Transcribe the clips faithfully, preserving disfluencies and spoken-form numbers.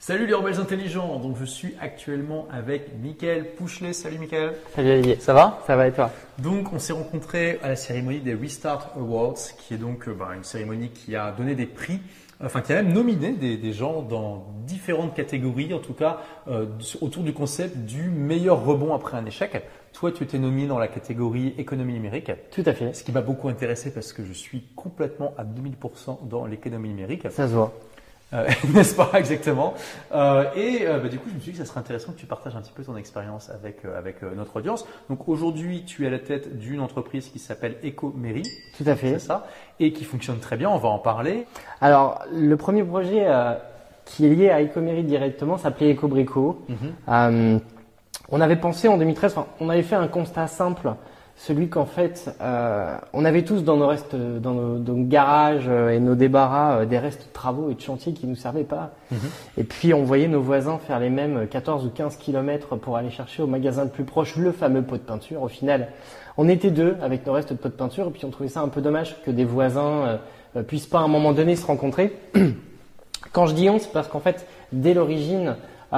Salut les rebelles intelligents, donc je suis actuellement avec Mickaël Pouchelet. Salut Mickaël. Salut Olivier, ça va? Ça va et toi? Donc on s'est rencontrés à la cérémonie des Restart Awards, qui est donc euh, bah, une cérémonie qui a donné des prix, enfin qui a même nominé des, des gens dans différentes catégories, en tout cas euh, autour du concept du meilleur rebond après un échec. Toi, tu étais nominé dans la catégorie économie numérique. Tout à fait. Ce qui m'a beaucoup intéressé parce que je suis complètement à deux mille pour cent dans l'économie numérique. Ça se voit. Euh, n'est-ce pas exactement euh, Et euh, bah, du coup, je me suis dit que ça serait intéressant que tu partages un petit peu ton expérience avec euh, avec euh, notre audience. Donc aujourd'hui, tu es à la tête d'une entreprise qui s'appelle Ecomery. Tout à fait. C'est ça, et qui fonctionne très bien. On va en parler. Alors, le premier projet euh, qui est lié à Ecomery directement s'appelait Ecobrico. Mm-hmm. Euh, on avait pensé en deux mille treize, enfin, on avait fait un constat simple. Celui qu'en fait, euh, on avait tous dans nos restes, dans nos, dans nos garages euh, et nos débarras euh, des restes de travaux et de chantiers qui nous servaient pas. Mm-hmm. Et puis on voyait nos voisins faire les mêmes quatorze ou quinze kilomètres pour aller chercher au magasin le plus proche le fameux pot de peinture. Au final, on était deux avec nos restes de pot de peinture et puis on trouvait ça un peu dommage que des voisins euh, puissent pas à un moment donné se rencontrer. Quand je dis on, c'est parce qu'en fait, dès l'origine,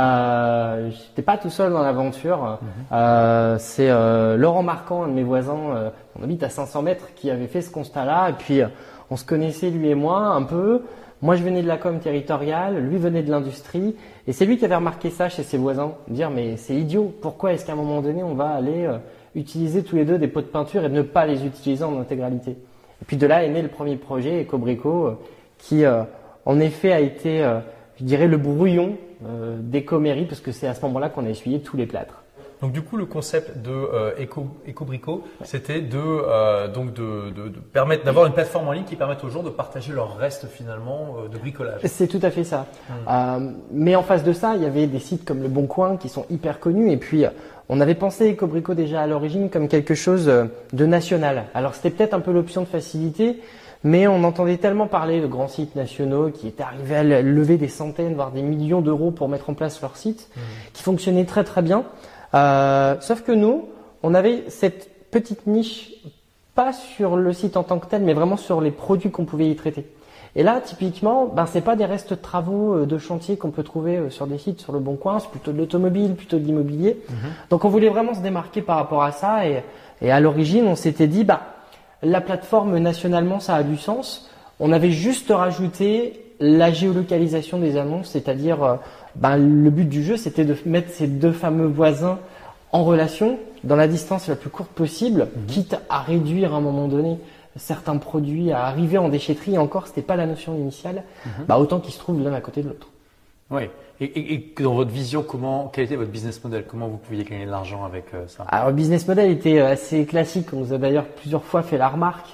Euh, j'étais pas tout seul dans l'aventure. Mmh. Euh, c'est euh, Laurent Marquand, un de mes voisins, euh, on habite à cinq cents mètres, qui avait fait ce constat-là. Et puis, euh, on se connaissait lui et moi un peu. Moi, je venais de la com territoriale, lui venait de l'industrie. Et c'est lui qui avait remarqué ça chez ses voisins. Dire, mais c'est idiot. Pourquoi est-ce qu'à un moment donné, on va aller euh, utiliser tous les deux des pots de peinture et ne pas les utiliser en intégralité? Et puis de là est né le premier projet, Ecobrico, euh, qui euh, en effet a été, euh, je dirais, le brouillon Euh, d'Ecomery, parce que c'est à ce moment-là qu'on a essuyé tous les plâtres. Donc du coup, le concept de euh, Eco, Ecobrico, ouais. c'était de euh, donc de, de, de permettre d'avoir une plateforme en ligne qui permette aux gens de partager leurs restes finalement euh, de bricolage. C'est tout à fait ça. Mmh. Euh, mais en face de ça, il y avait des sites comme Le Bon Coin qui sont hyper connus, et puis on avait pensé Ecobrico déjà à l'origine comme quelque chose de national. Alors c'était peut-être un peu l'option de facilité. Mais on entendait tellement parler de grands sites nationaux qui étaient arrivés à lever des centaines, voire des millions d'euros pour mettre en place leur site, mmh. qui fonctionnaient très très bien. Euh, sauf que nous, on avait cette petite niche, pas sur le site en tant que tel, mais vraiment sur les produits qu'on pouvait y traiter. Et là, typiquement, ben, c'est pas des restes de travaux de chantier qu'on peut trouver sur des sites sur Le Bon Coin, c'est plutôt de l'automobile, plutôt de l'immobilier. Mmh. Donc on voulait vraiment se démarquer par rapport à ça. Et, et à l'origine, on s'était dit, bah, la plateforme nationalement, ça a du sens. On avait juste rajouté la géolocalisation des annonces, c'est-à-dire euh, ben, le but du jeu, c'était de mettre ces deux fameux voisins en relation dans la distance la plus courte possible, mmh. quitte à réduire à un moment donné certains produits, à arriver en déchetterie. Et encore, c'était pas la notion initiale, mmh. bah, autant qu'ils se trouvent l'un à côté de l'autre. Oui. Et, et, et dans votre vision, comment, quel était votre business model? Comment vous pouviez gagner de l'argent avec euh, ça? Alors, le business model était assez classique. On nous a d'ailleurs plusieurs fois fait la remarque.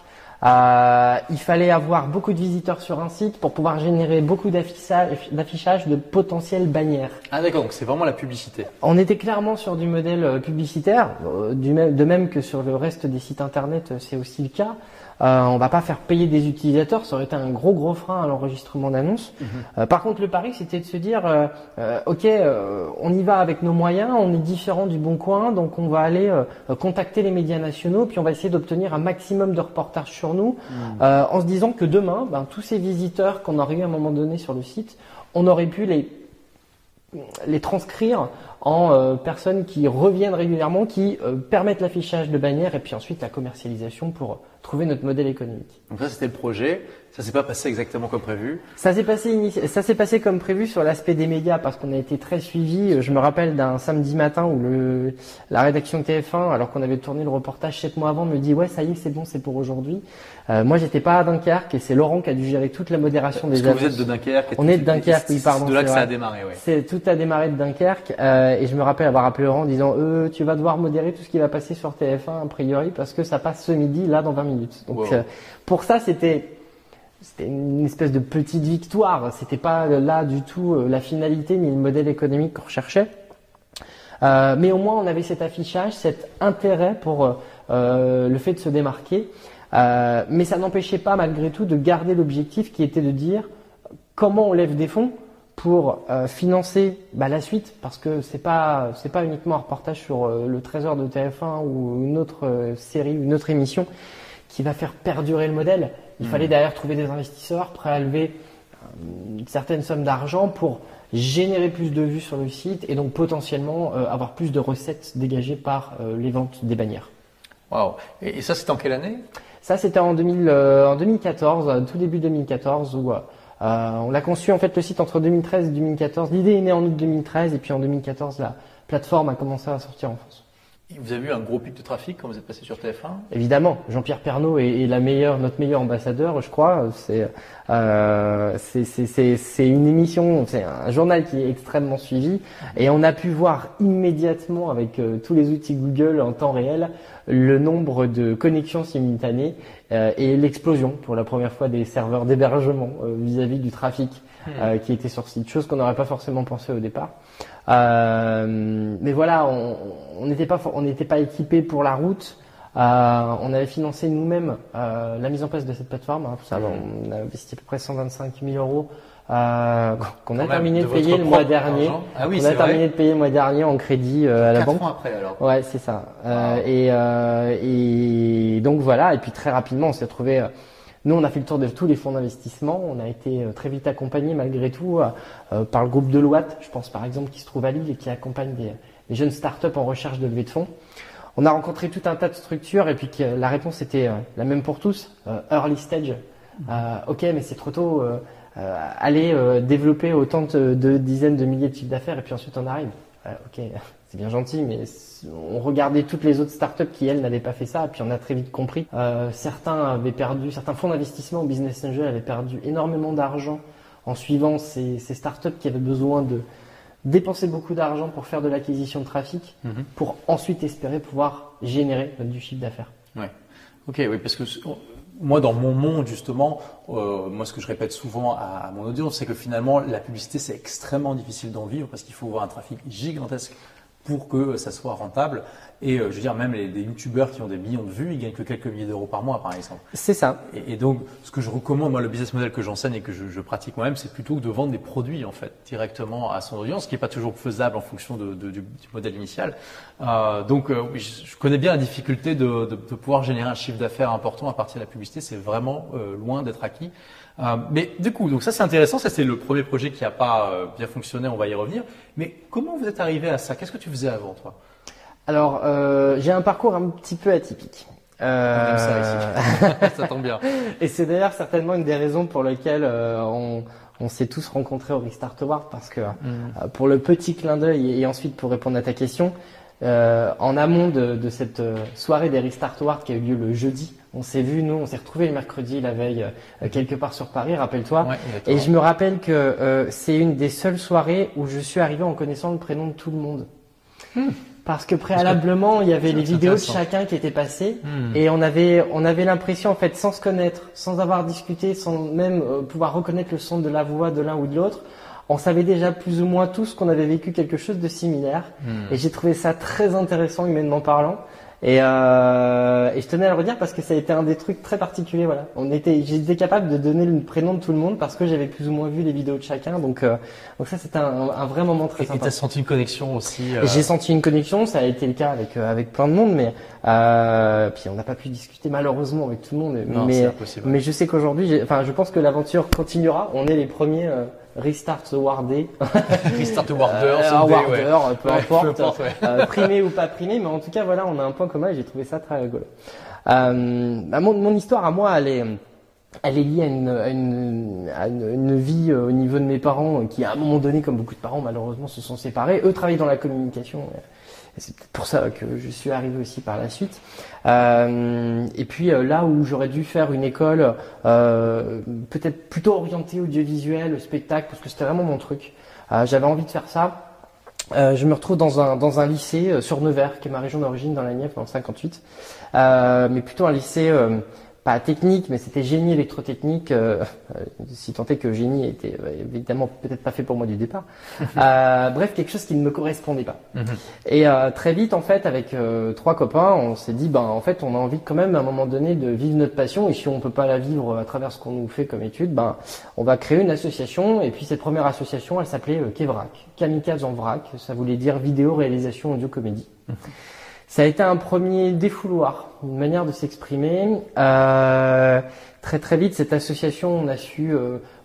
Euh, il fallait avoir beaucoup de visiteurs sur un site pour pouvoir générer beaucoup d'affichage, d'affichage de potentielles bannières. Ah d'accord, donc c'est vraiment la publicité. On était clairement sur du modèle publicitaire, du même, de même que sur le reste des sites internet, c'est aussi le cas. Euh, on va pas faire payer des utilisateurs, ça aurait été un gros gros frein à l'enregistrement d'annonces. Mmh. Euh, par contre, le pari, c'était de se dire, euh, euh, ok, euh, on y va avec nos moyens, on est différent du Bon Coin, donc on va aller euh, contacter les médias nationaux, puis on va essayer d'obtenir un maximum de reportages sur nous, mmh. euh, en se disant que demain, ben, tous ces visiteurs qu'on aurait eu à un moment donné sur le site, on aurait pu les les transcrire en euh, personnes qui reviennent régulièrement, qui euh, permettent l'affichage de bannières et puis ensuite la commercialisation pour trouver notre modèle économique. Donc ça, c'était le projet. Ça s'est pas passé exactement comme prévu. Ça s'est passé, initi... ça s'est passé comme prévu sur l'aspect des médias parce qu'on a été très suivi. Je me rappelle d'un samedi matin où le... la rédaction T F un, alors qu'on avait tourné le reportage sept mois avant, me dit ouais, ça y est, c'est bon, c'est pour aujourd'hui. Euh, moi, j'étais pas à Dunkerque et c'est Laurent qui a dû gérer toute la modération des annonces. Parce que vous êtes de Dunkerque. On est de Dunkerque, oui, pardon. C'est de là que vrai. ça a démarré, oui. C'est tout a démarré de Dunkerque euh, et je me rappelle avoir appelé Laurent en disant euh, tu vas devoir modérer tout ce qui va passer sur T F un a priori parce que ça passe ce midi là dans vingt minutes. Donc wow. euh, pour ça, c'était C'était une espèce de petite victoire. C'était pas là du tout la finalité ni le modèle économique qu'on recherchait. Euh, mais au moins, on avait cet affichage, cet intérêt pour euh, le fait de se démarquer. Euh, mais ça n'empêchait pas, malgré tout, de garder l'objectif qui était de dire comment on lève des fonds pour euh, financer bah, la suite, parce que c'est pas c'est pas uniquement un reportage sur euh, le Trésor de T F un ou une autre euh, série, une autre émission qui va faire perdurer le modèle. Il mmh. fallait derrière trouver des investisseurs prêts à lever une certaine somme d'argent pour générer plus de vues sur le site et donc potentiellement euh, avoir plus de recettes dégagées par euh, les ventes des bannières. Waouh. Et, et ça, c'était en quelle année? Ça, c'était en, deux mille, euh, en deux mille quatorze, tout début deux mille quatorze, où euh, on a conçu en fait le site entre deux mille treize et deux mille quatorze. L'idée est née en août deux mille treize et puis en deux mille quatorze, la plateforme a commencé à sortir en France. Vous avez eu un gros pic de trafic quand vous êtes passé sur T F un? Évidemment, Jean-Pierre Pernaut est, est la meilleure, notre meilleur ambassadeur, je crois. C'est, euh, c'est, c'est, c'est, c'est une émission, c'est un journal qui est extrêmement suivi, et on a pu voir immédiatement avec euh, tous les outils Google en temps réel le nombre de connexions simultanées euh, et l'explosion pour la première fois des serveurs d'hébergement euh, vis-à-vis du trafic euh, qui était sur site, chose qu'on n'aurait pas forcément pensé au départ. Euh, mais voilà, on n'était pas, on n'était pas équipé pour la route. Euh, on avait financé nous-mêmes euh, la mise en place de cette plateforme. Hein, ça, on a investi à peu près cent vingt-cinq mille euros euh, qu'on a terminé de, de payer le mois dernier. Ah oui, on a terminé de payer le mois dernier en crédit euh, à la Quatre banque. Ans après alors. Ouais, c'est ça. Wow. Euh, et, euh, et donc voilà. Et puis très rapidement, on s'est retrouvé. Euh, Nous, on a fait le tour de tous les fonds d'investissement. On a été très vite accompagné malgré tout euh, par le groupe Deloitte, je pense par exemple, qui se trouve à Lille et qui accompagne des, des jeunes startups en recherche de levée de fonds. On a rencontré tout un tas de structures et puis que la réponse était euh, la même pour tous, euh, early stage. Euh, ok, mais c'est trop tôt. Euh, euh, allez euh, développer autant de, de dizaines de milliers de chiffres d'affaires et puis ensuite on arrive. Euh, ok, c'est bien gentil, mais on regardait toutes les autres startups qui, elles, n'avaient pas fait ça, et puis on a très vite compris. Euh, certains avaient perdu, certains fonds d'investissement au Business Angel avaient perdu énormément d'argent en suivant ces, ces startups qui avaient besoin de dépenser beaucoup d'argent pour faire de l'acquisition de trafic, mm-hmm. pour ensuite espérer pouvoir générer du chiffre d'affaires. Ouais. Ok, oui, parce que moi, dans mon monde, justement, euh, moi, ce que je répète souvent à, à mon audience, c'est que finalement, la publicité, c'est extrêmement difficile d'en vivre parce qu'il faut avoir un trafic gigantesque pour que ça soit rentable. Et euh, je veux dire, même les, les youtubeurs qui ont des millions de vues, ils gagnent que quelques milliers d'euros par mois, par exemple. C'est ça. Et, et donc, ce que je recommande, moi, le business model que j'enseigne et que je, je pratique moi-même, c'est plutôt de vendre des produits, en fait, directement à son audience, ce qui n'est pas toujours faisable en fonction de, de, du, du modèle initial. Euh, donc, euh, oui, je, je connais bien la difficulté de, de, de pouvoir générer un chiffre d'affaires important à partir de la publicité. C'est vraiment euh, loin d'être acquis. Euh, mais du coup, donc ça c'est intéressant, ça c'est le premier projet qui n'a pas euh, bien fonctionné, on va y revenir. Mais comment vous êtes arrivé à ça? Qu'est-ce que tu faisais avant, toi? Alors, euh, j'ai un parcours un petit peu atypique. Euh... On aime ça ici, ça tombe bien. Et c'est d'ailleurs certainement une des raisons pour lesquelles euh, on, on s'est tous rencontrés au Restart Award, parce que mm. euh, pour le petit clin d'œil et, et ensuite pour répondre à ta question, euh, en amont de, de cette soirée des Restart Awards qui a eu lieu le jeudi, on s'est vu, nous, on s'est retrouvés le mercredi, la veille, euh, quelque part sur Paris, rappelle-toi. Ouais, et je me rappelle que euh, c'est une des seules soirées où je suis arrivé en connaissant le prénom de tout le monde. Hmm. Parce que préalablement, il y avait les vidéos de chacun qui étaient passées hmm. et on avait, on avait l'impression, en fait, sans se connaître, sans avoir discuté, sans même euh, pouvoir reconnaître le son de la voix de l'un ou de l'autre, on savait déjà plus ou moins tous qu'on avait vécu quelque chose de similaire. Hmm. Et j'ai trouvé ça très intéressant, humainement parlant. Et, euh, et je tenais à le redire parce que ça a été un des trucs très particuliers. Voilà, on était, j'étais capable de donner le prénom de tout le monde parce que j'avais plus ou moins vu les vidéos de chacun. Donc, euh, donc ça, c'était un, un vrai moment très et, sympa. Et t'as senti une connexion aussi euh... J'ai senti une connexion. Ça a été le cas avec euh, avec plein de monde, mais euh, puis on n'a pas pu discuter malheureusement avec tout le monde. Non, mais c'est impossible. Mais je sais qu'aujourd'hui, enfin, je pense que l'aventure continuera. On est les premiers. Euh, Restart Awardé. Restart Awarders. Euh, Awarder, ouais. peu, ouais, importe, peu importe. Ouais. Euh, primé ou pas primé, mais en tout cas, voilà, on a un point commun et j'ai trouvé ça très rigolo. Euh, bah, mon, mon histoire à moi, elle est, elle est liée à une, à une, à une, une vie euh, au niveau de mes parents qui, à un moment donné, comme beaucoup de parents, malheureusement, se sont séparés. Eux travaillent dans la communication. Et c'est peut-être pour ça que je suis arrivé aussi par la suite. Euh, et puis euh, là où j'aurais dû faire une école euh, peut-être plutôt orientée audiovisuel, spectacle, parce que c'était vraiment mon truc. Euh, j'avais envie de faire ça. Euh, je me retrouve dans un dans un lycée euh, sur Nevers, qui est ma région d'origine, dans la Nièvre, dans le cinquante-huit. Euh, mais plutôt un lycée euh, pas technique, mais c'était génie électrotechnique, euh, si tant est que génie était euh, évidemment peut-être pas fait pour moi du départ. Euh, bref, quelque chose qui ne me correspondait pas. Mm-hmm. Et euh, très vite, en fait, avec euh, trois copains, on s'est dit, ben en fait, on a envie quand même à un moment donné de vivre notre passion. Et si on peut pas la vivre à travers ce qu'on nous fait comme étude, ben on va créer une association. Et puis cette première association, elle s'appelait euh, Kevrac, Kamikaze en vrac. Ça voulait dire vidéo, réalisation, audio, comédie. Mm-hmm. Ça a été un premier défouloir, une manière de s'exprimer. Euh, très très vite, cette association, on a su euh,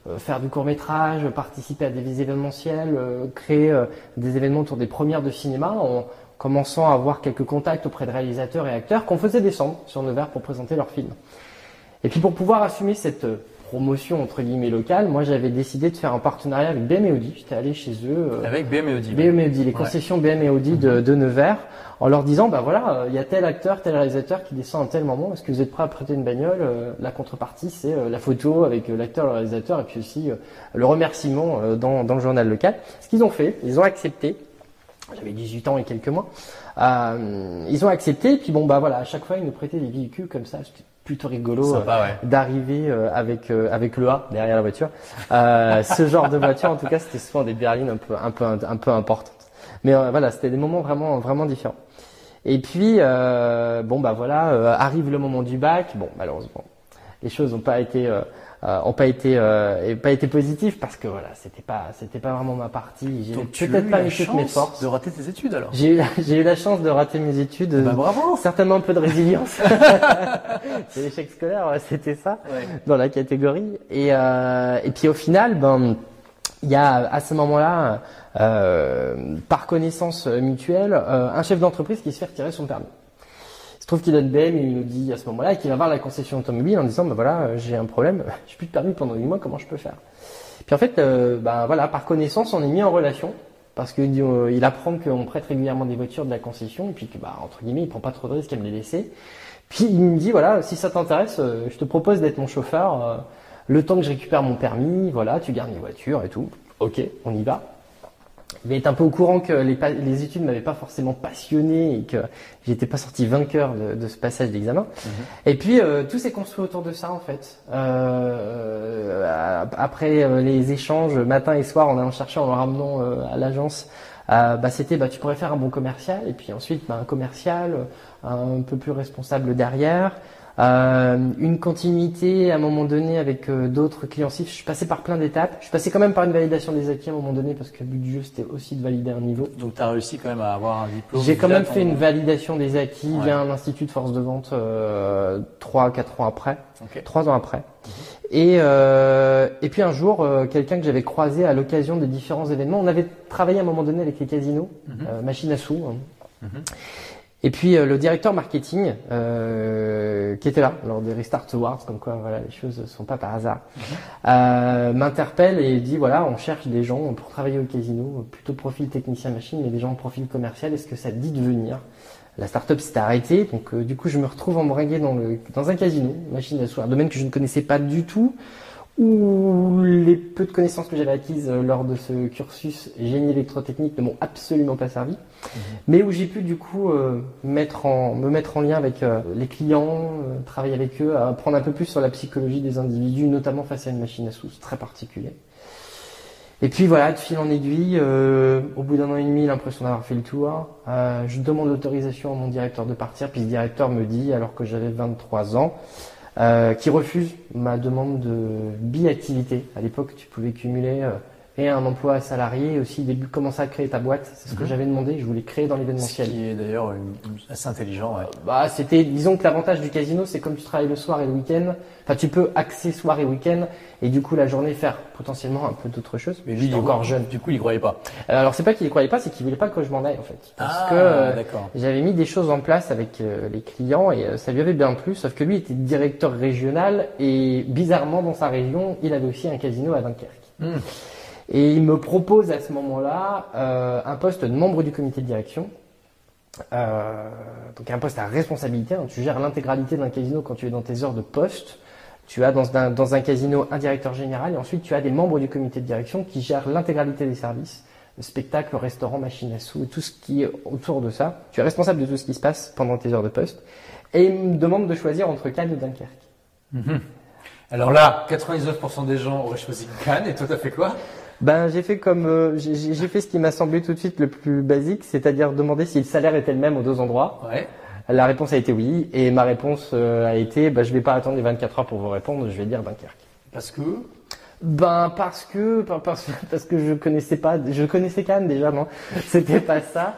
euh, faire du court-métrage, participer à des événementiels, euh, créer euh, des événements autour des premières de cinéma, en commençant à avoir quelques contacts auprès de réalisateurs et acteurs qu'on faisait descendre sur Nevers pour présenter leurs films. Et puis pour pouvoir assumer cette promotion entre guillemets locale, moi j'avais décidé de faire un partenariat avec B M et Audi. J'étais allé chez eux. Euh, avec B M et Audi. B M et Audi, les concessions ouais. B M et Audi de, de Nevers, en leur disant bah voilà, il y a tel acteur, tel réalisateur qui descend à tel moment. Est-ce que vous êtes prêt à prêter une bagnole? euh, La contrepartie, c'est euh, la photo avec euh, l'acteur, le réalisateur, et puis aussi euh, le remerciement euh, dans, dans le journal local. Ce qu'ils ont fait, ils ont accepté. J'avais dix-huit ans et quelques mois. Euh, ils ont accepté. Et puis bon bah voilà, à chaque fois ils nous prêtaient des véhicules comme ça. C'était plutôt rigolo Sympa, ouais. euh, d'arriver euh, avec euh, avec le A derrière la voiture. Euh, ce genre de voiture, en tout cas, c'était souvent des berlines un peu un peu un peu importantes. Mais euh, voilà, c'était des moments vraiment vraiment différents. Et puis euh, bon bah voilà, euh, arrive le moment du bac. Bon, malheureusement, les choses n'ont pas été euh, euh, ont pas été euh, pas été positives parce que voilà, c'était pas c'était pas vraiment ma partie. J'ai peut-être pas mis toutes mes forces. De rater tes études alors. J'ai eu j'ai eu la chance de rater mes études. Bah bravo. Certainement un peu de résilience. C'est l'échec scolaire, c'était ça ouais. dans la catégorie. Et euh, et puis au final, ben il y a à ce moment-là, euh, par connaissance mutuelle, euh, un chef d'entreprise qui se fait retirer son permis. Il se trouve qu'il a une B M et il nous dit à ce moment-là et qu'il va voir la concession automobile en disant ben voilà, j'ai un problème, j'ai plus de permis pendant huit mois, comment je peux faire? Puis en fait, euh, ben voilà, par connaissance, on est mis en relation parce que euh, il apprend qu'on prête régulièrement des voitures de la concession et puis que bah entre guillemets, il prend pas trop de risques à me les laisser. Puis il me dit voilà, si ça t'intéresse, euh, je te propose d'être mon chauffeur. Euh, le temps que je récupère mon permis, voilà, tu gardes mes voitures et tout. Ok, on y va. Il est un peu au courant que les, les études m'avaient pas forcément passionné et que j'étais pas sorti vainqueur de, de ce passage d'examen. Mmh. Et puis euh, tout s'est construit autour de ça en fait. Euh, après euh, les échanges matin et soir, en allant chercher, en le ramenant euh, à l'agence, euh, bah c'était bah tu pourrais faire un bon commercial et puis ensuite bah, un commercial un peu plus responsable derrière. Euh, une continuité à un moment donné avec euh, d'autres clients cibles. Je suis passé par plein d'étapes. Je suis passé quand même par une validation des acquis à un moment donné parce que le but du jeu c'était aussi de valider un niveau. Donc tu as réussi quand même à avoir un diplôme. J'ai quand même fait une validation des acquis ouais. via un institut de force de vente euh, trois à quatre ans après, okay. trois ans après. Mmh. Et euh, et puis un jour, euh, quelqu'un que j'avais croisé à l'occasion des différents événements, on avait travaillé à un moment donné avec les casinos, mmh. euh, machine à sous. Hein. Mmh. Et puis euh, le directeur marketing euh, qui était là lors des Restart Awards, comme quoi voilà les choses ne sont pas par hasard, mmh. euh, m'interpelle et dit voilà on cherche des gens pour travailler au casino, plutôt profil technicien machine, mais des gens en profil commercial. Est-ce que ça te dit de venir? La start-up s'était arrêtée, donc euh, du coup je me retrouve embringué dans le dans un casino, machine à sous, un domaine que je ne connaissais pas du tout, où les peu de connaissances que j'avais acquises lors de ce cursus génie électrotechnique ne m'ont absolument pas servi, mmh. mais où j'ai pu du coup euh, mettre en, me mettre en lien avec euh, les clients, euh, travailler avec eux, apprendre un peu plus sur la psychologie des individus, notamment face à une machine à sous, c'est très particulier. Et puis voilà, de fil en aiguille, euh, au bout d'un an et demi, l'impression d'avoir fait le tour, euh, je demande l'autorisation à mon directeur de partir, puis ce directeur me dit, alors que j'avais vingt-trois ans, Euh, qui refuse ma demande de bi-activité. À l'époque, tu pouvais cumuler euh, et un emploi salarié et aussi début commencer à créer ta boîte. C'est ce mmh. que j'avais demandé. Je voulais créer dans l'événementiel. Ce qui est d'ailleurs assez intelligent. Ouais. Euh, bah, c'était, disons que l'avantage du casino, c'est comme tu travailles le soir et le week-end. Enfin, tu peux axer soir et week-end et du coup la journée faire potentiellement un peu d'autres choses. Mais lui, il est encore jeune. Du coup, il croyait pas. Euh, alors, c'est pas qu'il y croyait pas, c'est qu'il voulait pas que je m'en aille en fait. Parce ah, que euh, d'accord. j'avais mis des choses en place avec euh, les clients et euh, ça lui avait bien plu. Sauf que lui était directeur régional et bizarrement dans sa région, il avait aussi un casino à Dunkerque. Mmh. Et il me propose à ce moment-là euh, un poste de membre du comité de direction. Euh, donc un poste à responsabilité. Hein. Tu gères l'intégralité d'un casino quand tu es dans tes heures de poste. Tu as dans un, dans un casino un directeur général et ensuite tu as des membres du comité de direction qui gèrent l'intégralité des services, le spectacle, le restaurant, machine à sous, tout ce qui est autour de ça. Tu es responsable de tout ce qui se passe pendant tes heures de poste. Et il me demande de choisir entre Cannes et Dunkerque. Mmh. Alors là, quatre-vingt-dix-neuf pour cent des gens auraient choisi Cannes et toi t'as fait quoi? Ben j'ai fait comme euh, j'ai, j'ai fait ce qui m'a semblé tout de suite le plus basique, c'est-à-dire demander si le salaire était le même aux deux endroits. Ouais. La réponse a été oui, et ma réponse euh, a été bah, je vais pas attendre les vingt-quatre heures pour vous répondre, je vais dire Dunkerque. Parce que Ben parce que parce, parce que je connaissais pas, je connaissais Cannes déjà, non, c'était pas ça.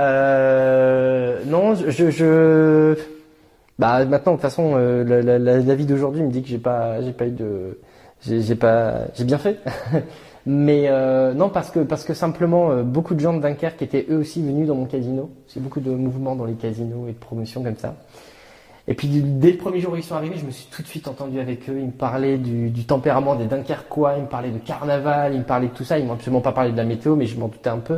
Euh, non, je, je bah maintenant de toute façon euh, la, la, la vie d'aujourd'hui me dit que j'ai pas j'ai pas eu de j'ai, j'ai pas, j'ai bien fait. Mais euh, non, parce que parce que simplement euh, beaucoup de gens de Dunkerque étaient eux aussi venus dans mon casino. C'est beaucoup de mouvements dans les casinos et de promotions comme ça. Et puis dès le premier jour où ils sont arrivés, je me suis tout de suite entendu avec eux. Ils me parlaient du, du tempérament des Dunkerquois, ils me parlaient de carnaval, ils me parlaient de tout ça. Ils m'ont absolument pas parlé de la météo, mais je m'en doutais un peu.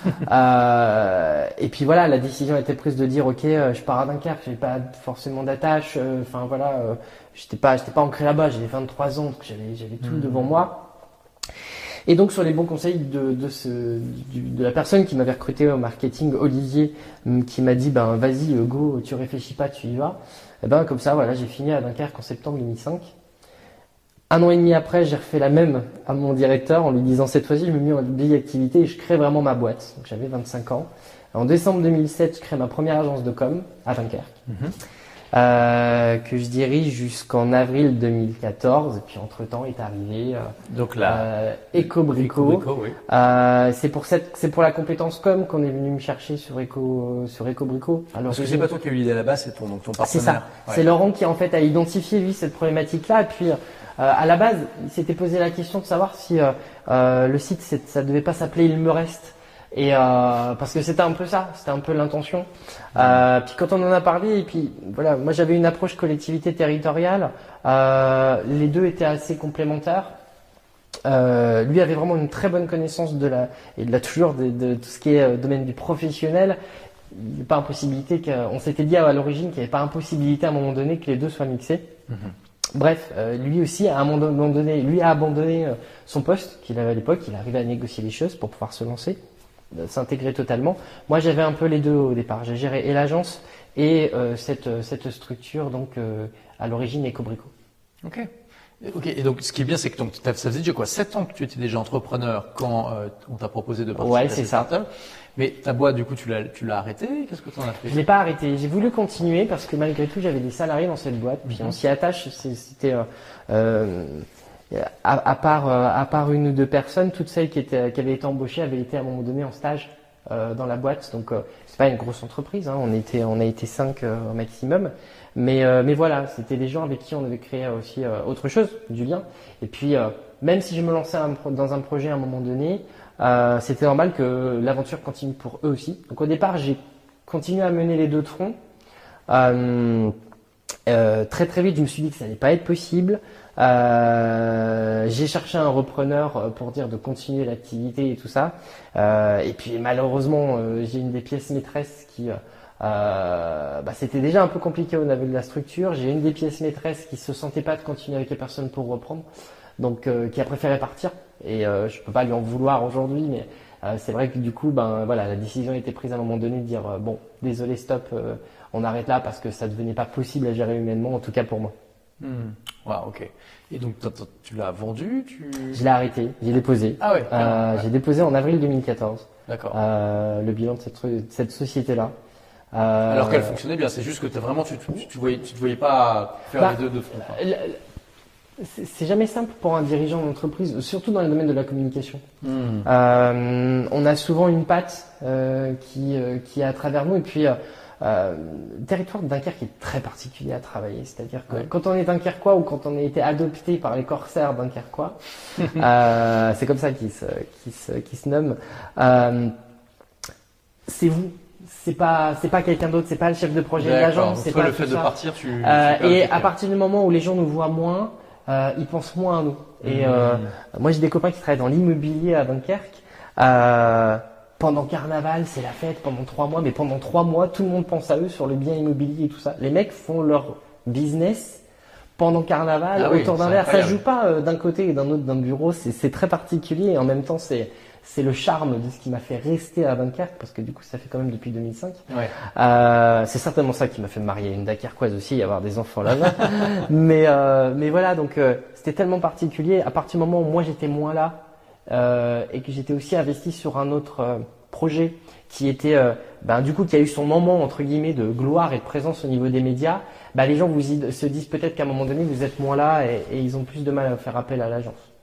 euh, et puis voilà, la décision a été prise de dire ok, euh, je pars à Dunkerque, j'avais pas forcément d'attache. Enfin euh, voilà, euh, j'étais pas j'étais pas ancré là-bas. J'avais vingt-trois ans, donc j'avais j'avais tout mmh. devant moi. Et donc sur les bons conseils de, de, ce, du, de la personne qui m'avait recruté au marketing, Olivier, qui m'a dit ben vas-y go, tu réfléchis pas, tu y vas. Et ben comme ça voilà, j'ai fini à Dunkerque en septembre deux mille cinq. Un an et demi après, j'ai refait la même à mon directeur en lui disant cette fois-ci je me mets en activité et je crée vraiment ma boîte. Donc j'avais vingt-cinq ans. En décembre deux mille sept, je crée ma première agence de com à Dunkerque. Mm-hmm. Euh, que je dirige jusqu'en avril deux mille quatorze, et puis entre temps est arrivé euh, donc là euh, Ecobrico. Ecobrico oui. euh, c'est pour cette c'est pour la compétence com qu'on est venu me chercher sur Eco sur Ecobrico. Alors parce que c'est pas toi qui as eu l'idée à la base, c'est ton donc ton partenaire. C'est ça. Ouais. C'est Laurent qui en fait a identifié lui cette problématique là, et puis euh, à la base il s'était posé la question de savoir si euh, euh, le site ça devait pas s'appeler Il me reste. Et euh, parce que c'était un peu ça, c'était un peu l'intention. Euh, puis quand on en a parlé, et puis voilà, moi j'avais une approche collectivité territoriale. Euh, les deux étaient assez complémentaires. Euh, lui avait vraiment une très bonne connaissance de la et de la toujours de, de tout ce qui est euh, domaine du professionnel. Il n'y a pas impossibilité qu'on s'était dit à l'origine qu'il n'y avait pas impossibilité à un moment donné que les deux soient mixés. Mm-hmm. Bref, euh, lui aussi à un moment donné, lui a abandonné euh, son poste qu'il avait à l'époque. Il arrivait à négocier les choses pour pouvoir se lancer. S'intégrer totalement. Moi, j'avais un peu les deux au départ. J'ai géré et l'agence et euh, cette cette structure donc euh, à l'origine Ecobrico. Ok. Ok. Et donc, ce qui est bien, c'est que donc, ça faisait déjà quoi, sept ans que tu étais déjà entrepreneur quand euh, on t'a proposé de participer ouais, à c'est ça. Startup. Mais ta boîte, du coup, tu l'as tu l'as arrêtée. Qu'est-ce que tu en as fait? Je l'ai pas arrêté. J'ai voulu continuer parce que malgré tout, j'avais des salariés dans cette boîte. Puis mm-hmm. on s'y attache. C'était euh, euh, À, à part euh, à part une ou deux personnes, toutes celles qui étaient qui avaient été embauchées avaient été à un moment donné en stage euh, dans la boîte. Donc euh, c'est pas une grosse entreprise, hein. On était on a été cinq euh, au maximum. Mais euh, mais voilà, c'était des gens avec qui on avait créé aussi euh, autre chose, du lien. Et puis euh, même si je me lançais un, dans un projet à un moment donné, euh, c'était normal que l'aventure continue pour eux aussi. Donc au départ, j'ai continué à mener les deux de front. Euh, euh, très très vite, je me suis dit que ça n'allait pas être possible. Euh, j'ai cherché un repreneur pour dire de continuer l'activité et tout ça. Euh, et puis malheureusement, euh, j'ai une des pièces maîtresses qui, euh, bah, c'était déjà un peu compliqué au niveau de la structure. J'ai une des pièces maîtresses qui se sentait pas de continuer avec les personnes pour reprendre, donc euh, qui a préféré partir. Et euh, je peux pas lui en vouloir aujourd'hui, mais euh, c'est vrai que du coup, ben voilà, la décision a été prise à un moment donné de dire euh, bon, désolé, stop, euh, on arrête là parce que ça devenait pas possible à gérer humainement, en tout cas pour moi. Hmm. Wow, ok. Et donc tu l'as vendu, tu... Je l'ai arrêté, j'ai déposé. Ah ouais. Euh, ouais. J'ai déposé en avril deux mille quatorze. D'accord. Euh, le bilan de cette, cette société-là. Euh, Alors qu'elle fonctionnait bien, c'est juste que t'as vraiment tu tu, tu voyais tu te voyais pas faire bah, les deux de front. C'est jamais simple pour un dirigeant d'entreprise, surtout dans le domaine de la communication. Hmm. Euh, on a souvent une patte euh, qui euh, qui est à travers nous, et puis euh, Euh, le territoire de Dunkerque est très particulier à travailler, c'est-à-dire que ouais. quand on est Dunkerquois ou quand on a été adopté par les corsaires Dunkerquois, euh, c'est comme ça qu'ils se, qu'ils se, qu'ils se nomment. Euh, c'est vous, c'est pas, c'est pas quelqu'un d'autre, c'est pas le chef de projet de l'agence, c'est pas le fait tout de ça. partir, tu. Euh, tu et à partir du moment où les gens nous voient moins, euh, ils pensent moins à nous. Et mmh. euh, moi, j'ai des copains qui travaillent dans l'immobilier à Dunkerque. Euh, Pendant Carnaval, c'est la fête pendant trois mois, mais pendant trois mois, tout le monde pense à eux sur le bien immobilier et tout ça. Les mecs font leur business pendant Carnaval, ah oui, autour d'un verre. Ça joue pas euh, d'un côté et d'un autre d'un bureau. C'est, c'est très particulier et en même temps, c'est c'est le charme de ce qui m'a fait rester à Dunkerque, parce que du coup, ça fait quand même depuis deux mille cinq. Ouais. Euh, c'est certainement ça qui m'a fait me marier une Dunkerquoise aussi et avoir des enfants là-bas. mais euh, mais voilà, donc euh, c'était tellement particulier. À partir du moment où moi j'étais moins là. Euh, et que j'étais aussi investi sur un autre euh, projet qui était, euh, ben, du coup, qui a eu son moment entre guillemets de gloire et de présence au niveau des médias. Ben, les gens vous y, se disent peut-être qu'à un moment donné vous êtes moins là et, et ils ont plus de mal à faire appel à l'agence.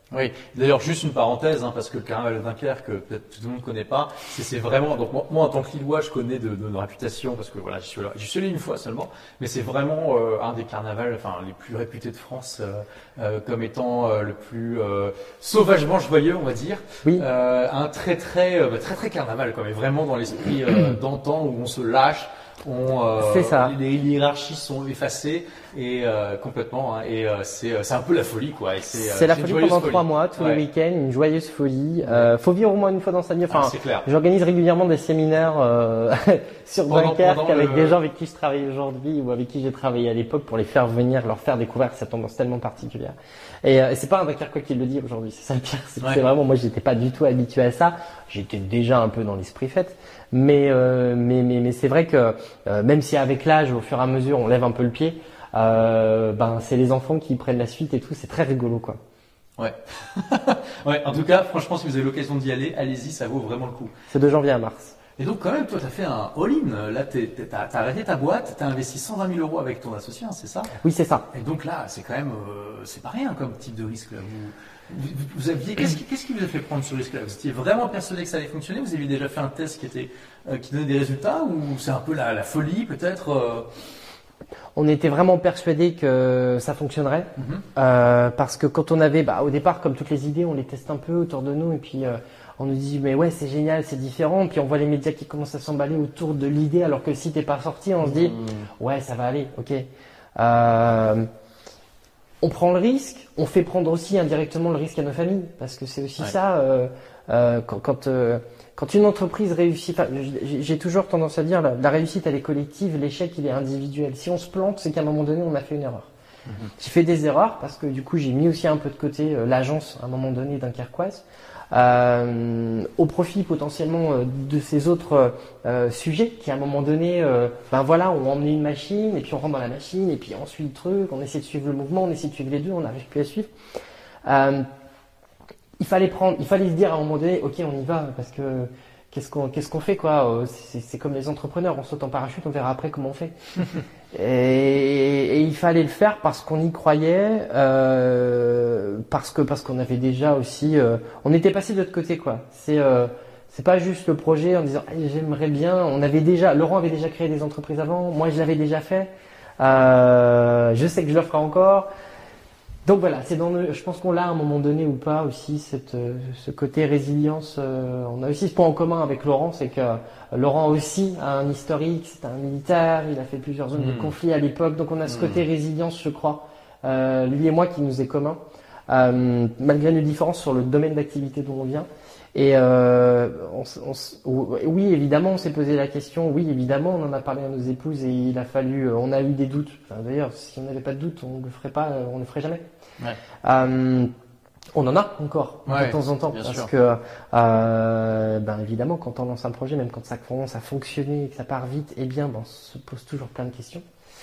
Oui, d'ailleurs juste une parenthèse, hein, parce que le carnaval de Dunkerque, que peut-être tout le monde ne connaît pas, c'est, c'est vraiment, donc moi, moi en tant que Lillois, je connais de, de, de réputation, parce que voilà, j'y suis, là, j'y suis allé une fois seulement, mais c'est vraiment euh, un des carnavals, enfin les plus réputés de France, euh, euh, comme étant euh, le plus euh, sauvagement joyeux, on va dire. Oui. Euh, un très très, euh, très très carnaval, quoi, mais vraiment dans l'esprit euh, d'antan où on se lâche. On, euh, c'est ça. Les, les hiérarchies sont effacées et euh, complètement, hein, et euh, c'est, c'est un peu la folie, quoi. Et c'est, c'est euh, la c'est folie une pendant folie. trois mois, tous Ouais. les week-ends, une joyeuse folie. Euh, faut vivre au moins une fois dans sa vie. Enfin, Ah, c'est clair. j'organise régulièrement des séminaires euh, sur Pendant- Dunkerque pendant avec le- des gens avec qui je travaille aujourd'hui ou avec qui j'ai travaillé à l'époque pour les faire venir, leur faire découvrir cette tendance tellement particulière. Et euh, c'est pas un Dunkerquois qui le dit aujourd'hui, c'est ça le pire. C'est, que Ouais. c'est vraiment, moi, j'étais pas du tout habitué à ça. J'étais déjà un peu dans l'esprit fête, mais euh, mais mais mais c'est vrai que euh, même si avec l'âge, au fur et à mesure, on lève un peu le pied. Euh, ben c'est les enfants qui prennent la suite et tout, c'est très rigolo quoi. Ouais. Ouais. En tout cas, franchement, si vous avez l'occasion d'y aller, allez-y, ça vaut vraiment le coup. C'est de janvier à mars. Et donc, quand même, toi, t'as fait un all-in. Là, t'es, t'es, t'as, t'as arrêté ta boîte, t'as investi cent vingt mille euros avec ton associé, hein, c'est ça? Oui, c'est ça. Et donc là, c'est quand même, euh, c'est pas rien comme type de risque. Là. Vous, vous, vous aviez, qu'est-ce qui, qu'est-ce qui vous a fait prendre ce risque-là? Vous étiez vraiment persuadé que ça allait fonctionner? Vous aviez déjà fait un test qui était, euh, qui donnait des résultats, ou c'est un peu la, la folie, peut-être? euh... On était vraiment persuadés que ça fonctionnerait, Mm-hmm. euh, parce que quand on avait, bah, au départ, comme toutes les idées, on les teste un peu autour de nous et puis euh, on nous dit mais ouais c'est génial, c'est différent. Puis on voit les médias qui commencent à s'emballer autour de l'idée alors que le site n'est pas sorti, on se dit Mm. ouais ça va aller, ok. Euh, on prend le risque, on fait prendre aussi indirectement le risque à nos familles parce que c'est aussi Ouais. ça. Euh, euh, quand quand, euh, quand une entreprise réussit, enfin, j'ai, j'ai toujours tendance à dire la, la réussite elle est collective, l'échec il est individuel. Si on se plante, c'est qu'à un moment donné on a fait une erreur. Mm-hmm. J'ai fait des erreurs parce que du coup j'ai mis aussi un peu de côté euh, l'agence à un moment donné dunkerquoise euh, au profit potentiellement euh, de ces autres euh, sujets qui à un moment donné euh, ben voilà ont emmené une machine et puis on rentre dans la machine et puis on suit le truc, on essaie de suivre le mouvement, on essaie de suivre les deux, on n'arrive plus à suivre. Euh, il fallait prendre, il fallait se dire à un moment donné ok on y va parce que qu'est-ce qu'on qu'est-ce qu'on fait quoi, c'est, c'est comme les entrepreneurs, on saute en parachute, on verra après comment on fait. Et, et il fallait le faire parce qu'on y croyait, euh, parce que parce qu'on avait déjà aussi, euh, on était passé de l'autre côté quoi. C'est euh, c'est pas juste le projet en disant hey, j'aimerais bien. On avait déjà, Laurent avait déjà créé des entreprises avant, moi je l'avais déjà fait. Euh, je sais que je le ferai encore. Donc voilà, c'est dans le, je pense qu'on l'a à un moment donné ou pas aussi cette, ce côté résilience. Euh, on a aussi ce point en commun avec Laurent, c'est que Laurent aussi a un historique, c'est un militaire, il a fait plusieurs zones Mmh. de conflit à l'époque, donc on a ce Mmh. côté résilience, je crois, euh, lui et moi qui nous est commun, euh, malgré nos différences sur le domaine d'activité d'où on vient. Et euh, on, on, oui, évidemment, on s'est posé la question. Oui, évidemment, on en a parlé à nos épouses et il a fallu. On a eu des doutes. Enfin, d'ailleurs, si on n'avait pas de doute, on ne le ferait pas. On ne le ferait jamais. Ouais. Euh, on en a encore Ouais, de temps en temps bien parce sûr. que, euh, ben évidemment, quand on lance un projet, même quand ça commence à fonctionner et que ça part vite, eh bien, ben, on se pose toujours plein de questions.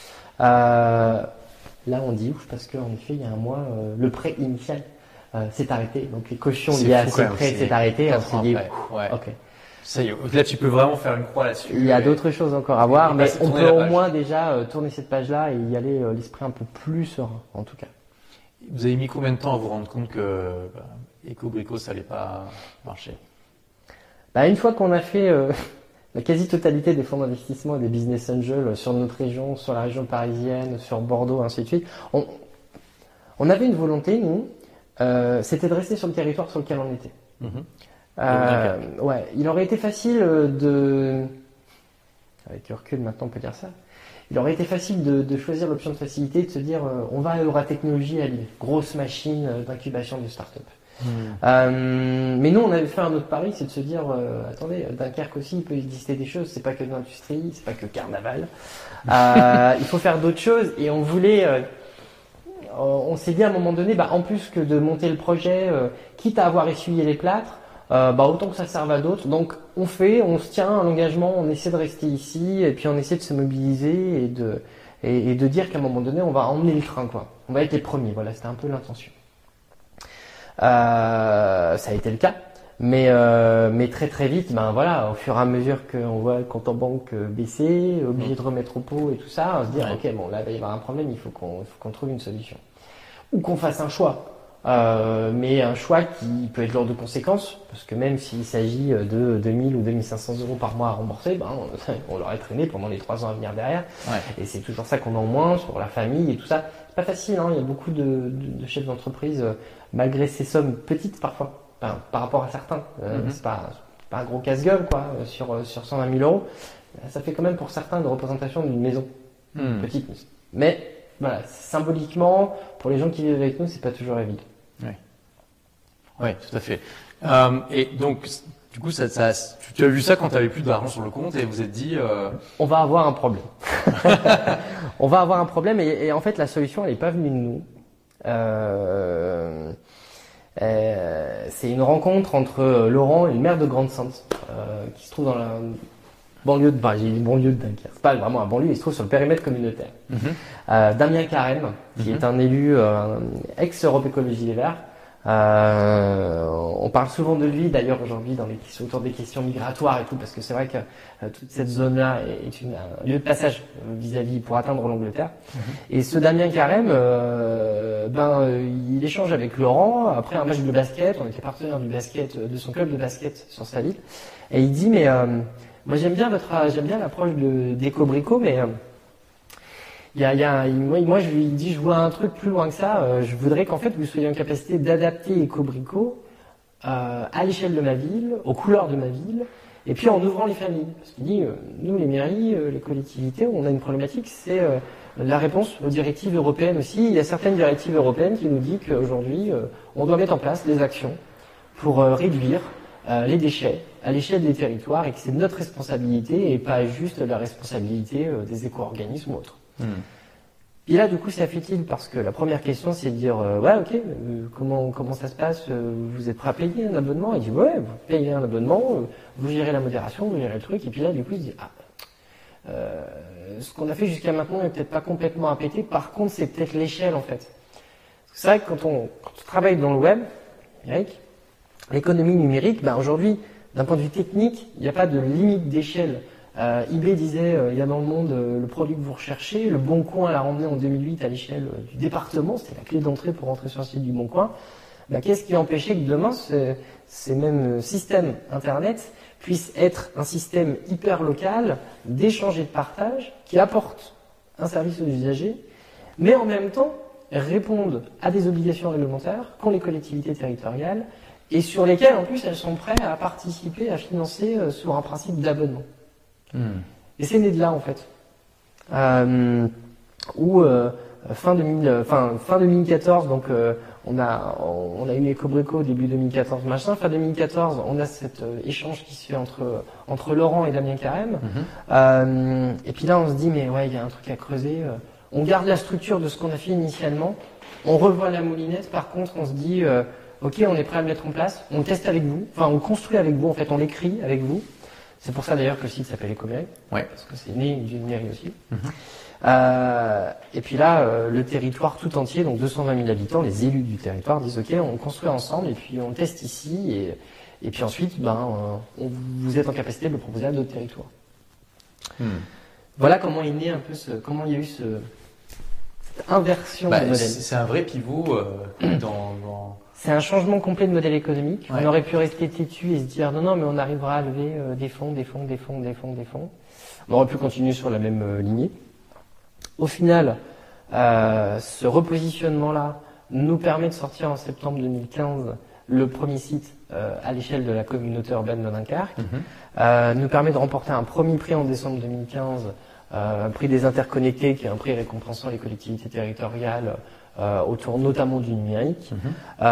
Euh, là, on dit ouf parce qu'en effet, il y a un mois, euh, le prêt initial euh, s'est arrêté. Donc les cautions C'est liées à fou, ce quand même, prêt c'est s'est arrêté. On quatre s'est ans dit, après. Ouais. ok. Ça y est, là tu peux vraiment faire une croix là-dessus. Il y a Et- d'autres choses encore à voir, et mais passer- on tourner peut la au page. moins déjà euh, tourner cette page-là et y aller euh, l'esprit un peu plus serein, en tout cas. Vous avez mis combien de temps à vous rendre compte que bah, Ecobrico ça allait pas marcher? Bah, une fois qu'on a fait euh, la quasi-totalité des fonds d'investissement et des business angels sur notre région, sur la région parisienne, sur Bordeaux, ainsi de suite, on, on avait une volonté, nous, euh, c'était de rester sur le territoire sur lequel on était. Mhm. Euh, ouais, il aurait été facile de, avec le recul maintenant on peut dire ça, il aurait été facile de, de choisir l'option de facilité, de se dire euh, on va à Euratechnologie à Lille, grosse machine euh, d'incubation de start-up. Mhm. Euh, mais nous, on avait fait un autre pari, c'est de se dire, euh, attendez, Dunkerque aussi, il peut exister des choses, c'est pas que de l'industrie, c'est pas que carnaval. Euh, il faut faire d'autres choses et on voulait, euh, on s'est dit à un moment donné, bah, en plus que de monter le projet, euh, quitte à avoir essuyé les plâtres, euh, bah, autant que ça serve à d'autres. Donc on fait, on se tient à l'engagement, on essaie de rester ici et puis on essaie de se mobiliser et de, et, et de dire qu'à un moment donné, on va emmener le train, quoi. On va être les premiers, voilà, c'était un peu l'intention. Euh, ça a été le cas, mais euh, mais très très vite, ben voilà, au fur et à mesure qu'on voit le compte en banque baisser, obligé de remettre au pot et tout ça, on se dit Ouais. ok bon là il va y avoir un problème, il faut qu'on il faut qu'on trouve une solution ou qu'on fasse un choix. Euh, mais un choix qui peut être lourd de conséquences, parce que même s'il s'agit de deux mille ou deux mille cinq cents euros par mois à rembourser, ben, on l'aurait traîné pendant les trois ans à venir derrière. Ouais. Et c'est toujours ça qu'on a en moins sur la famille et tout ça. C'est pas facile, hein. Il y a beaucoup de, de, de chefs d'entreprise, euh, malgré ces sommes petites parfois, enfin, par rapport à certains. Euh, mm-hmm. C'est pas, c'est pas un gros casse-gueule, quoi, sur, sur cent vingt mille euros. Ça fait quand même pour certains une représentation d'une maison. Mm. Petite. Mais, voilà, symboliquement, pour les gens qui vivent avec nous, c'est pas toujours évident. Oui, oui, tout à fait. Euh, et donc, du coup, ça, ça, tu as vu ça quand tu avais plus d'argent sur le compte et vous êtes dit... Euh... On va avoir un problème. On va avoir un problème et, et en fait, la solution, elle n'est pas venue de nous. Euh, euh, c'est une rencontre entre Laurent et le maire de Grande-Sainte, euh, qui se trouve dans la banlieue de... Bah, j'ai dit banlieue de Dunkerque. C'est pas vraiment un banlieue, il se trouve sur le périmètre communautaire. Mm-hmm. Euh, Damien Carême, qui mm-hmm. est un élu euh, ex-Europe Écologie Les Verts. Euh, on parle souvent de lui d'ailleurs aujourd'hui dans les questions, autour des questions migratoires et tout, parce que c'est vrai que euh, toute cette zone-là est une, un lieu de passage vis-à-vis pour atteindre l'Angleterre. Mm-hmm. Et ce Damien Carême, euh, ben euh, il échange avec Laurent après un match de basket. On était partenaire du basket, de son club de basket sur sa ville, et il dit mais euh, moi j'aime bien votre, j'aime bien l'approche de d'Ecobrico, mais euh, Il y a, il y a, moi, moi, je lui dis, je vois un truc plus loin que ça. Euh, je voudrais qu'en fait, vous soyez en capacité d'adapter Ecobrico euh, à l'échelle de ma ville, aux couleurs de ma ville, et puis en ouvrant les familles. Parce qu'il dit, euh, nous, les mairies, euh, les collectivités, on a une problématique, c'est euh, la réponse aux directives européennes aussi. Il y a certaines directives européennes qui nous disent qu'aujourd'hui, euh, on doit mettre en place des actions pour euh, réduire euh, les déchets à l'échelle des territoires, et que c'est notre responsabilité et pas juste la responsabilité euh, des éco-organismes ou autres. Hmm. Et là, du coup, ça fait-il parce que la première question, c'est de dire euh, ouais, ok, euh, comment comment ça se passe euh, vous êtes prêt à payer un abonnement? Il dit ouais, vous payez un abonnement, euh, vous gérez la modération, vous gérez le truc. Et puis là, du coup, il dit ah, euh, ce qu'on a fait jusqu'à maintenant n'est peut-être pas complètement à péter. Par contre, c'est peut-être l'échelle en fait. C'est vrai que quand on, quand on travaille dans le web, Eric, l'économie numérique, ben aujourd'hui, d'un point de vue technique, il n'y a pas de limite d'échelle. Euh, eBay disait, euh, il y a dans le monde euh, le produit que vous recherchez. Le Bon Coin l'a ramené en deux mille huit à l'échelle euh, du département. C'était la clé d'entrée pour rentrer sur le site du Bon Coin. Bah, qu'est-ce qui empêchait que demain, ce, ces mêmes systèmes Internet puissent être un système hyper local d'échange et de partage qui apporte un service aux usagers, mais en même temps répondent à des obligations réglementaires qu'ont les collectivités territoriales et sur lesquelles, en plus, elles sont prêtes à participer, à financer euh, sur un principe d'abonnement. Hmm. Et c'est né de là en fait, euh, où euh, fin, deux mille, fin, fin deux mille quatorze, donc euh, on a on a eu Ecobrico début deux mille quatorze machin, fin deux mille quatorze on a cet euh, échange qui se fait entre entre Laurent et Damien Carême, mm-hmm. euh, et puis là on se dit mais ouais il y a un truc à creuser, euh, on garde la structure de ce qu'on a fait initialement, on revoit la moulinette, par contre on se dit euh, ok on est prêt à le mettre en place, on le teste avec vous, enfin on le construit avec vous en fait, on l'écrit avec vous. C'est pour ça d'ailleurs que le site s'appelle Ecomairie, ouais. Parce que c'est né d'une mairie aussi. Mm-hmm. Euh, et puis là, euh, le territoire tout entier, donc deux cent vingt mille habitants, les élus du territoire disent ok, on construit ensemble et puis on teste ici et, et puis ensuite, ben, euh, on, vous êtes en capacité de le proposer à d'autres territoires. Mm. Voilà comment est né un peu ce, comment il y a eu ce, cette inversion bah, de modèle. C'est un vrai pivot euh, dans, dans... C'est un changement complet de modèle économique. Ouais. On aurait pu rester têtu et se dire non, non, mais on arrivera à lever euh, des fonds, des fonds, des fonds, des fonds, des fonds. On aurait pu continuer sur la même euh, lignée. Au final, euh, ce repositionnement-là nous permet de sortir en septembre deux mille quinze le premier site euh, à l'échelle de la communauté urbaine de Dunkerque. Mm-hmm. Euh, nous permet de remporter un premier prix en décembre deux mille quinze, euh, un prix des interconnectés, qui est un prix récompensant les collectivités territoriales. Euh, autour notamment du numérique, mmh.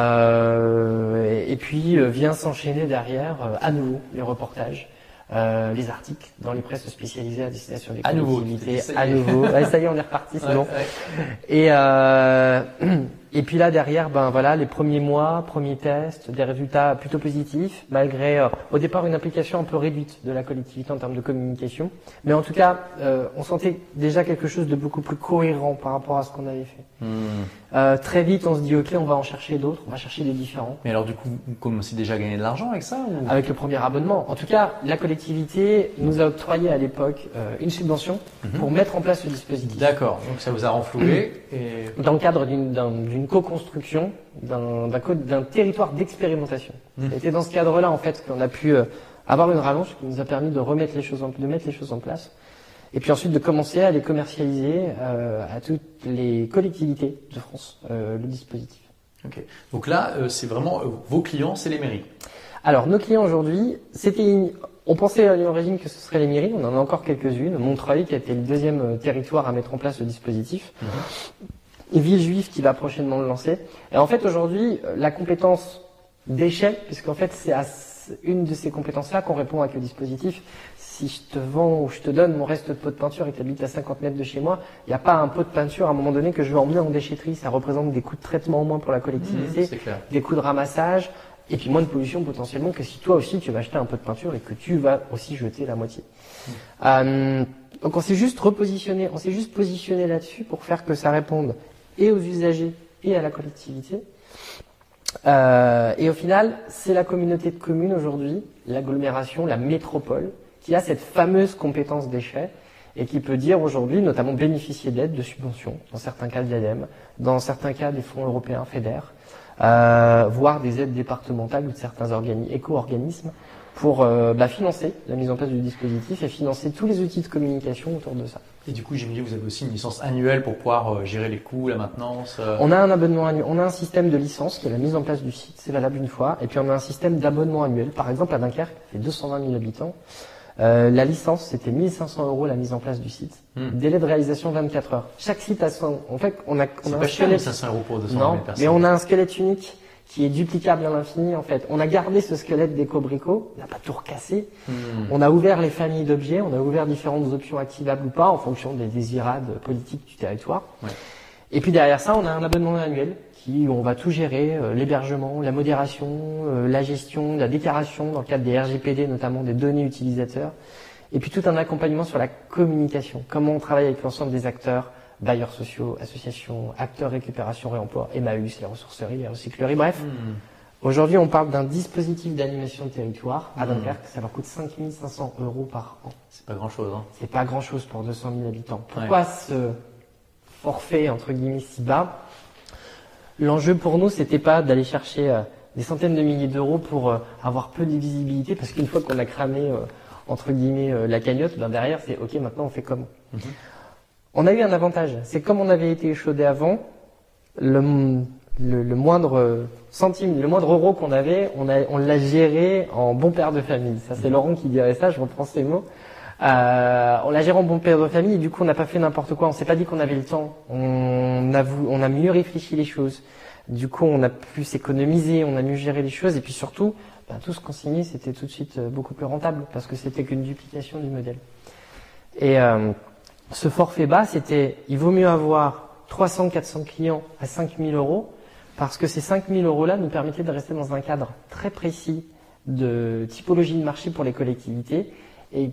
euh, et, et puis euh, vient s'enchaîner derrière euh, à nouveau les reportages, euh, les articles dans les presses spécialisées à destination des à collectivités, nouveau, à nouveau, ouais, ça y est on est reparti, c'est ouais, bon. Ouais. Et euh, et puis là derrière, ben voilà, les premiers mois, premiers tests, des résultats plutôt positifs, malgré euh, au départ une implication un peu réduite de la collectivité en termes de communication, mais en tout cas, euh, on sentait déjà quelque chose de beaucoup plus cohérent par rapport à ce qu'on avait fait. Mmh. Euh, très vite, on se dit ok, on va en chercher d'autres, on va chercher des différents. Mais alors du coup, vous commencez déjà à gagner de l'argent avec ça ou... Avec le premier abonnement. En tout cas, la collectivité nous a octroyé à l'époque euh, une subvention mmh. pour mettre en place ce dispositif. D'accord. Donc ça vous a renfloué. Et... Dans le cadre d'une, d'un, d'une d'une co-construction d'un, d'un, co- d'un territoire d'expérimentation. Mmh. C'était dans ce cadre-là en fait qu'on a pu euh, avoir une rallonge qui nous a permis de remettre les choses en, de mettre les choses en place. Et puis ensuite de commencer à les commercialiser euh, à toutes les collectivités de France, euh, le dispositif. Ok. Donc là, euh, c'est vraiment euh, vos clients, c'est les mairies. Alors nos clients aujourd'hui, c'était une- on pensait à l'origine que ce serait les mairies, on en a encore quelques-unes. Montreuil qui a été le deuxième euh, territoire à mettre en place le dispositif. Mmh. Villejuif qui va prochainement le lancer. Et en fait aujourd'hui, euh, la compétence déchets, puisqu'en fait c'est à une de ces compétences-là qu'on répond avec le dispositif. Si je te vends ou je te donne mon reste de pot de peinture et que tu habites à cinquante mètres de chez moi, il n'y a pas un pot de peinture à un moment donné que je vais emmener en déchetterie. Ça représente des coûts de traitement en moins pour la collectivité, Mmh, c'est clair. des coûts de ramassage et puis moins de pollution potentiellement que si toi aussi tu vas acheter un pot de peinture et que tu vas aussi jeter la moitié. Mmh. Euh, donc on s'est juste repositionné, on s'est juste positionné là-dessus pour faire que ça réponde et aux usagers et à la collectivité. Euh, et au final, c'est la communauté de communes aujourd'hui, l'agglomération, la métropole, qui a cette fameuse compétence déchets et qui peut dire aujourd'hui, notamment bénéficier d'aides, de subventions, dans certains cas de l'A D E M, dans certains cas des fonds européens FEDER, euh, voire des aides départementales ou de certains organi- éco-organismes pour euh, bah, financer la mise en place du dispositif et financer tous les outils de communication autour de ça. Et du coup, j'imagine que vous avez aussi une licence annuelle pour pouvoir euh, gérer les coûts, la maintenance. Euh... On a un abonnement annuel, on a un système de licence qui est la mise en place du site, c'est valable une fois, et puis on a un système d'abonnement annuel. Par exemple, à Dunkerque, il fait deux cent vingt mille habitants. Euh, la licence, c'était mille cinq cents euros la mise en place du site. Hmm. Délai de réalisation vingt-quatre heures. Chaque site a son. En fait, on a, on C'est a pas un cher, squelette. cinq cents euros pour deux cent Non, mille personnes. mais on a un squelette unique qui est duplicable à l'infini. En fait, on a gardé ce squelette d'éco-brico, on n'a pas tout recassé. Hmm. On a ouvert les familles d'objets, on a ouvert différentes options activables ou pas en fonction des désirades politiques du territoire. Ouais. Et puis derrière ça, on a un abonnement annuel qui, où on va tout gérer, euh, l'hébergement, la modération, euh, la gestion, la déclaration dans le cadre des R G P D, notamment des données utilisateurs. Et puis tout un accompagnement sur la communication. Comment on travaille avec l'ensemble des acteurs, bailleurs sociaux, associations, acteurs récupération réemploi, Emmaüs, les ressourceries, les recycleries, bref. Hmm. Aujourd'hui, on parle d'un dispositif d'animation de territoire à Mmh. Dunkerque. Ça leur coûte cinq mille cinq cents euros par an. C'est pas grand chose, hein. C'est pas grand chose pour deux cent mille habitants. Pourquoi ouais. ce forfait, entre guillemets, si bas? L'enjeu pour nous, c'était pas d'aller chercher euh, des centaines de milliers d'euros pour euh, avoir peu de visibilité, parce qu'une fois qu'on a cramé, euh, entre guillemets, euh, la cagnotte, ben derrière, c'est ok, maintenant on fait comment? Mmh. On a eu un avantage. C'est comme on avait été échaudé avant, le, le, le moindre centime, le moindre euro qu'on avait, on, a, on l'a géré en bon père de famille. Ça, c'est mmh. Laurent qui dirait ça, je reprends ces mots. Euh, on l'a géré en bon père de famille et du coup, on n'a pas fait n'importe quoi. On s'est pas dit qu'on avait le temps. On a, on a mieux réfléchi les choses. Du coup, on a pu s'économiser, on a mieux géré les choses et puis surtout, ben, tout ce qu'on signait, c'était tout de suite beaucoup plus rentable parce que c'était qu'une duplication du modèle. Et euh, ce forfait bas, c'était, il vaut mieux avoir trois cents, quatre cents clients à cinq mille euros parce que ces cinq mille euros-là nous permettaient de rester dans un cadre très précis de typologie de marché pour les collectivités et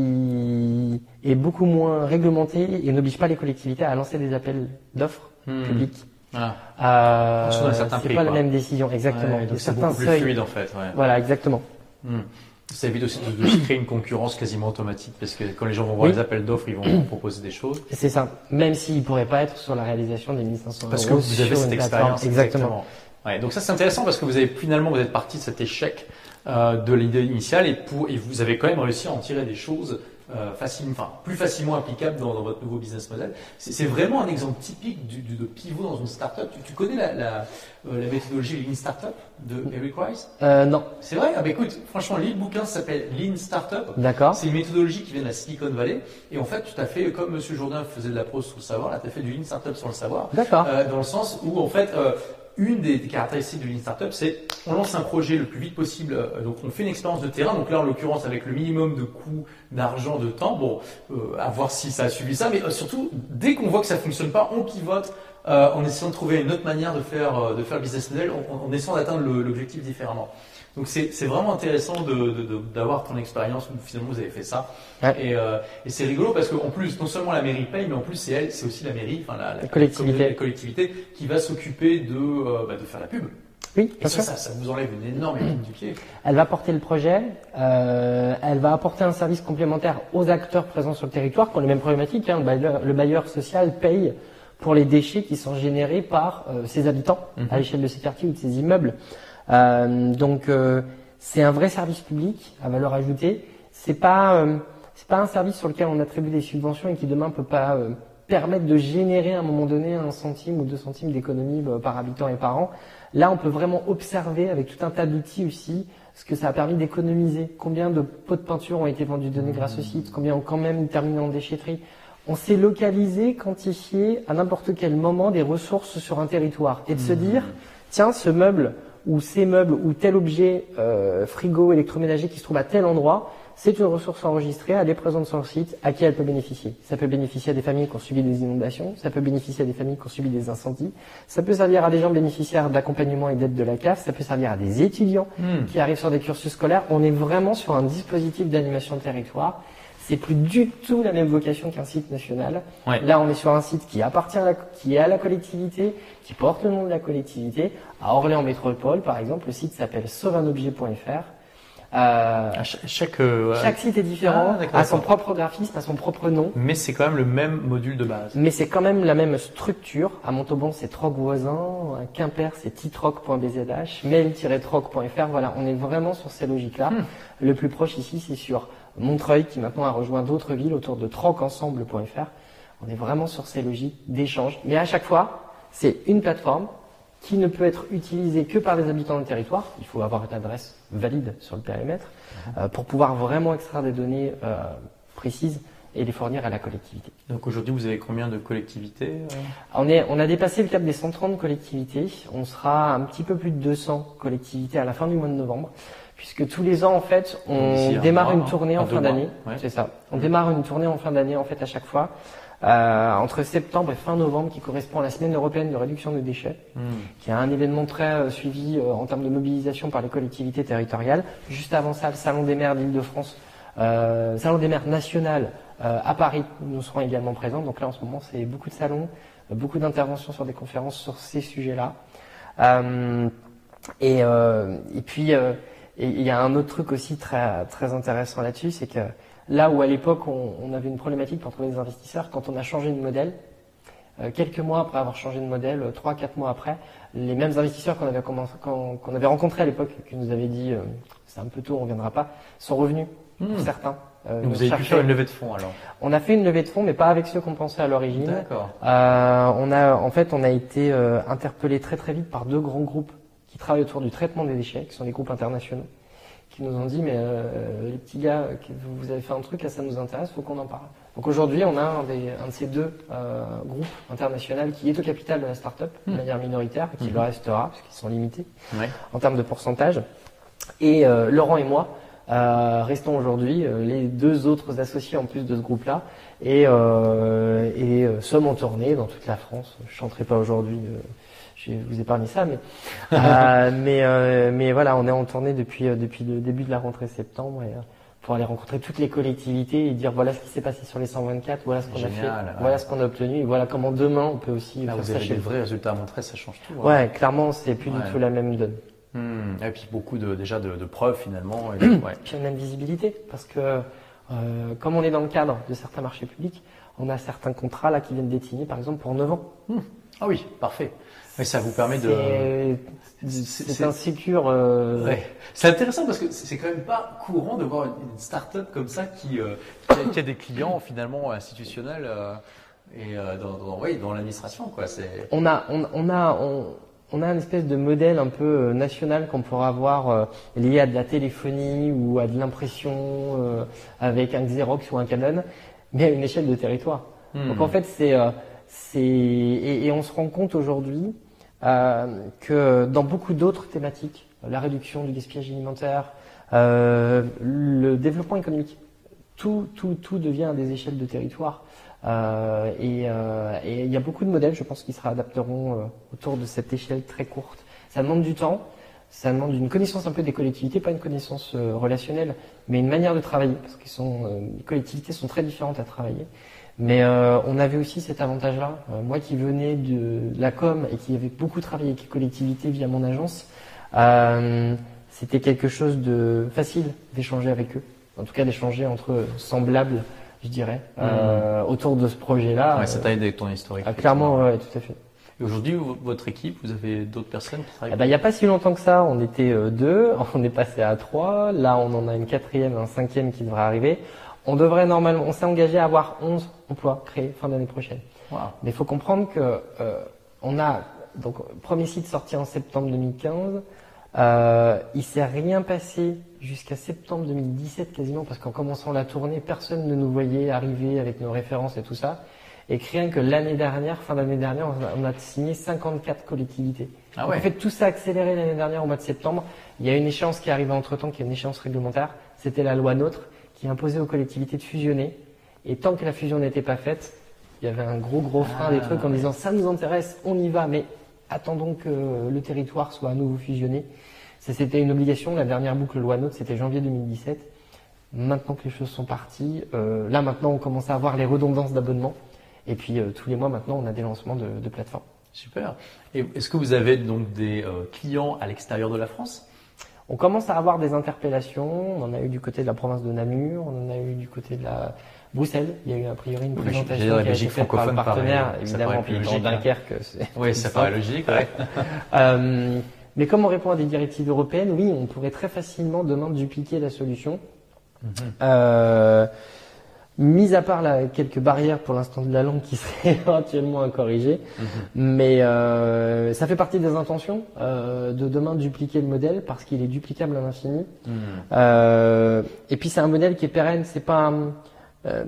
qui est beaucoup moins réglementé et n'oblige pas les collectivités à lancer des appels d'offres mmh. publics. Ah. Euh, c'est pas prix, la quoi. même décision, exactement. Ouais, donc c'est beaucoup plus fluide en fait. Ouais. Voilà, exactement. Mmh. Ça évite aussi de, de se créer une concurrence quasiment automatique parce que quand les gens vont voir oui. les appels d'offres, ils vont proposer des choses. C'est ça. Même s'ils ne pourraient pas être sur la réalisation des mille cinq cents euros. Parce que vous avez cette expérience. Exactement. exactement. Ouais, donc ça c'est intéressant parce que vous avez finalement vous êtes parti de cet échec euh, de l'idée initiale et, pour, et vous avez quand même réussi à en tirer des choses euh, facilement, enfin plus facilement applicables dans, dans votre nouveau business model. C'est, c'est vraiment un exemple typique du, du, de pivot dans une startup. Tu, tu connais la, la, euh, la méthodologie Lean Startup de Eric Rice? euh, Non. C'est vrai. Ah bah écoute, franchement, le bouquin s'appelle Lean Startup. D'accord. C'est une méthodologie qui vient de la Silicon Valley et en fait tu t'as fait comme Monsieur Jourdain faisait de la prose sur le savoir, là tu as fait du Lean Startup sur le savoir. D'accord. Euh, dans le sens où en fait euh, une des caractéristiques de Lean Startup, c'est on lance un projet le plus vite possible. Euh, donc on fait une expérience de terrain. Donc là, en l'occurrence, avec le minimum de coûts, d'argent, de temps. Bon, euh, à voir si ça a suivi ça. Mais euh, surtout, dès qu'on voit que ça fonctionne pas, on pivote euh, en essayant de trouver une autre manière de faire euh, de faire le business model, en, en essayant d'atteindre le, l'objectif différemment. Donc c'est, c'est vraiment intéressant de, de, de, d'avoir ton expérience où finalement vous avez fait ça. Ouais. Et, euh, et c'est rigolo parce qu'en plus, non seulement la mairie paye, mais en plus c'est elle, c'est aussi la mairie, enfin la, la, la collectivité. la collectivité qui va s'occuper de, euh, bah, de faire la pub. Oui, et ça, ça, ça vous enlève une énorme épine du pied. Elle va porter le projet, euh, elle va apporter un service complémentaire aux acteurs présents sur le territoire qui ont les mêmes problématiques. Hein. Le, bailleur, le bailleur social paye pour les déchets qui sont générés par euh, ses habitants mmh. à l'échelle de ces quartiers ou de ces immeubles. Euh, donc euh, c'est un vrai service public à valeur ajoutée. C'est pas euh, c'est pas un service sur lequel on attribue des subventions et qui demain peut pas euh, permettre de générer à un moment donné un centime ou deux centimes d'économie euh, par habitant et par an. Là, on peut vraiment observer avec tout un tas d'outils aussi ce que ça a permis d'économiser. Combien de pots de peinture ont été vendus donnés mmh. grâce au site, combien ont quand même terminé en déchetterie. On s'est localisé, quantifié à n'importe quel moment des ressources sur un territoire et de mmh. se dire, tiens, ce meuble ou ces meubles ou tel objet euh, frigo électroménager qui se trouve à tel endroit, c'est une ressource enregistrée, elle est présente sur le site, à qui elle peut bénéficier. Ça peut bénéficier à des familles qui ont subi des inondations, ça peut bénéficier à des familles qui ont subi des incendies, ça peut servir à des gens bénéficiaires d'accompagnement et d'aide de la C A F, ça peut servir à des étudiants mmh. qui arrivent sur des cursus scolaires. On est vraiment sur un dispositif d'animation de territoire. C'est plus du tout la même vocation qu'un site national. Ouais. Là, on est sur un site qui appartient à la, qui est à la collectivité, qui porte le nom de la collectivité. À Orléans Métropole, par exemple, le site s'appelle sauve un objet point f r. Euh, chaque, chaque, euh, chaque site est différent, ah, a son propre graphisme, a son propre nom. Mais c'est quand même le même module de base. Mais c'est quand même la même structure. À Montauban, c'est Troc Voisin. À Quimper, c'est titroc point b z h. mail-troc point f r. Voilà, on est vraiment sur ces logiques-là. Hmm. Le plus proche ici, c'est sur Montreuil, qui maintenant a rejoint d'autres villes autour de troc ensemble point f r. On est vraiment sur ces logiques d'échange. Mais à chaque fois, c'est une plateforme qui ne peut être utilisée que par les habitants du territoire. Il faut avoir une adresse valide sur le périmètre euh, pour pouvoir vraiment extraire des données euh, précises et les fournir à la collectivité. Donc aujourd'hui, vous avez combien de collectivités euh... on, est, on a dépassé le cap des cent trente collectivités. On sera un petit peu plus de deux cents collectivités à la fin du mois de novembre. Puisque tous les ans, en fait, on D'ici démarre une tournée en fin d'année. Ouais. C'est ça. On mmh. démarre une tournée en fin d'année, en fait, à chaque fois, euh, entre septembre et fin novembre, qui correspond à la semaine européenne de réduction des déchets, mmh. qui est un événement très euh, suivi euh, en termes de mobilisation par les collectivités territoriales. Juste avant ça, le Salon des maires d'Île-de-France, euh, Salon des maires national euh, à Paris, nous serons également présents. Donc là, en ce moment, c'est beaucoup de salons, euh, beaucoup d'interventions sur des conférences sur ces sujets-là. Euh, et, euh, et puis, euh, Et il y a un autre truc aussi très très intéressant là-dessus, c'est que là où à l'époque on, on avait une problématique pour trouver des investisseurs, quand on a changé de modèle, euh, quelques mois après avoir changé de modèle, euh, trois quatre mois après, les mêmes investisseurs qu'on avait commencé, qu'on, qu'on avait rencontrés à l'époque, qui nous avaient dit euh, c'est un peu tôt, on viendra pas, sont revenus mmh. pour certains. Euh, vous avez pu faire une levée de fonds alors? On a fait une levée de fonds, mais pas avec ceux qu'on pensait à l'origine. D'accord. Euh, on a en fait on a été euh, interpellé très très vite par deux grands groupes qui travaillent autour du traitement des déchets, qui sont des groupes internationaux, qui nous ont dit mais euh, les petits gars, vous avez fait un truc là, ça nous intéresse, faut qu'on en parle. Donc aujourd'hui, on a un, des, un de ces deux euh, groupes internationaux qui est au capital de la start-up mmh. de manière minoritaire, et qui mmh. le restera parce qu'ils sont limités ouais. en termes de pourcentage. Et euh, Laurent et moi euh, restons aujourd'hui euh, les deux autres associés en plus de ce groupe-là, et, euh, et euh, sommes en tournée dans toute la France. Je chanterai pas aujourd'hui. Euh, Je vais vous épargner ça, mais euh, mais euh, mais voilà, on est en tournée depuis euh, depuis le début de la rentrée septembre, et, euh, pour aller rencontrer toutes les collectivités et dire voilà ce qui s'est passé sur les cent vingt-quatre, voilà ce qu'on Génial, a fait, ouais. voilà ce qu'on a obtenu, et voilà comment demain on peut aussi Là, faire vous ça avez chez des vous. vrais résultats à montrer, ça change tout. Ouais, ouais clairement, c'est plus ouais. du tout la même donne. Mmh. Et puis beaucoup de déjà de, de preuves finalement. Et ouais. Puis on a une visibilité parce que euh, comme on est dans le cadre de certains marchés publics, on a certains contrats là qui viennent d'être signés par exemple pour neuf ans. Mmh. Ah oui, parfait. Mais ça vous permet de. C'est, c'est un sécure. Euh... Ouais. C'est intéressant parce que c'est quand même pas courant de voir une start-up comme ça qui, euh, qui, a, qui a des clients finalement institutionnels euh, et euh, dans, dans, ouais, dans l'administration quoi. C'est. On a, on, on a, on, on a une espèce de modèle un peu national qu'on pourrait avoir euh, lié à de la téléphonie ou à de l'impression euh, avec un Xerox ou un Canon, mais à une échelle de territoire. Hmm. Donc en fait c'est, euh, c'est et, et on se rend compte aujourd'hui. Euh, que dans beaucoup d'autres thématiques, la réduction du gaspillage alimentaire, euh, le développement économique, tout, tout, tout devient à des échelles de territoire. Euh, et euh, et il y a beaucoup de modèles, je pense, qui se réadapteront euh, autour de cette échelle très courte. Ça demande du temps, ça demande une connaissance un peu des collectivités, pas une connaissance euh, relationnelle, mais une manière de travailler, parce que sont, euh, les collectivités sont très différentes à travailler. Mais euh, on avait aussi cet avantage-là. Euh, moi qui venais de, de la com et qui avait beaucoup travaillé avec les collectivités via mon agence, euh, c'était quelque chose de facile d'échanger avec eux. En tout cas d'échanger entre semblables je dirais, mmh. euh, autour de ce projet-là. Ouais, ça t'a aidé avec ton historique. Ah, clairement, ouais, tout à fait. Et aujourd'hui, votre équipe, vous avez d'autres personnes qui travaillent? Eh ben, il n'y a pas si longtemps que ça, on était euh, deux, on est passé à trois. Là, on en a une quatrième, un cinquième qui devrait arriver. On devrait normalement, on s'est engagé à avoir onze emplois créés fin d'année prochaine. Wow. Mais il faut comprendre que euh, on a donc premier site sorti en septembre deux mille quinze. Euh, il s'est rien passé jusqu'à septembre deux mille dix-sept quasiment, parce qu'en commençant la tournée, personne ne nous voyait arriver avec nos références et tout ça. Et rien que l'année dernière, fin d'année dernière, on a, on a signé cinquante-quatre collectivités. Ah ouais. En fait, tout ça a accéléré l'année dernière au mois de septembre. Il y a une échéance qui est arrivée entre-temps, qui est une échéance réglementaire. C'était la loi NOTRe qui imposait aux collectivités de fusionner. Et tant que la fusion n'était pas faite, il y avait un gros gros frein, ah, des trucs en disant ça nous intéresse, on y va, mais attendons que le territoire soit à nouveau fusionné. Ça, c'était une obligation. La dernière boucle loi NOTRe, c'était janvier deux mille dix-sept. Maintenant que les choses sont parties, euh, là maintenant on commence à avoir les redondances d'abonnements. Et puis euh, tous les mois maintenant, on a des lancements de, de plateformes. Super. Et est-ce que vous avez donc des euh, clients à l'extérieur de la France? On commence à avoir des interpellations. On en a eu du côté de la province de Namur, on en a eu du côté de la Bruxelles. Il y a eu a priori une oui, présentation qui a été faite par le partenaire, pareil, évidemment, puis dans Dunkerque. C'est oui, ça paraît logique. Ouais. euh, mais comme on répond à des directives européennes, oui, on pourrait très facilement demain dupliquer la solution. Mm-hmm. Euh, Mis à part là, quelques barrières pour l'instant de la langue qui seraient éventuellement à corriger, mmh. mais euh, ça fait partie des intentions euh, de demain dupliquer le modèle parce qu'il est duplicable à l'infini. Mmh. Euh, et puis c'est un modèle qui est pérenne. C'est pas euh,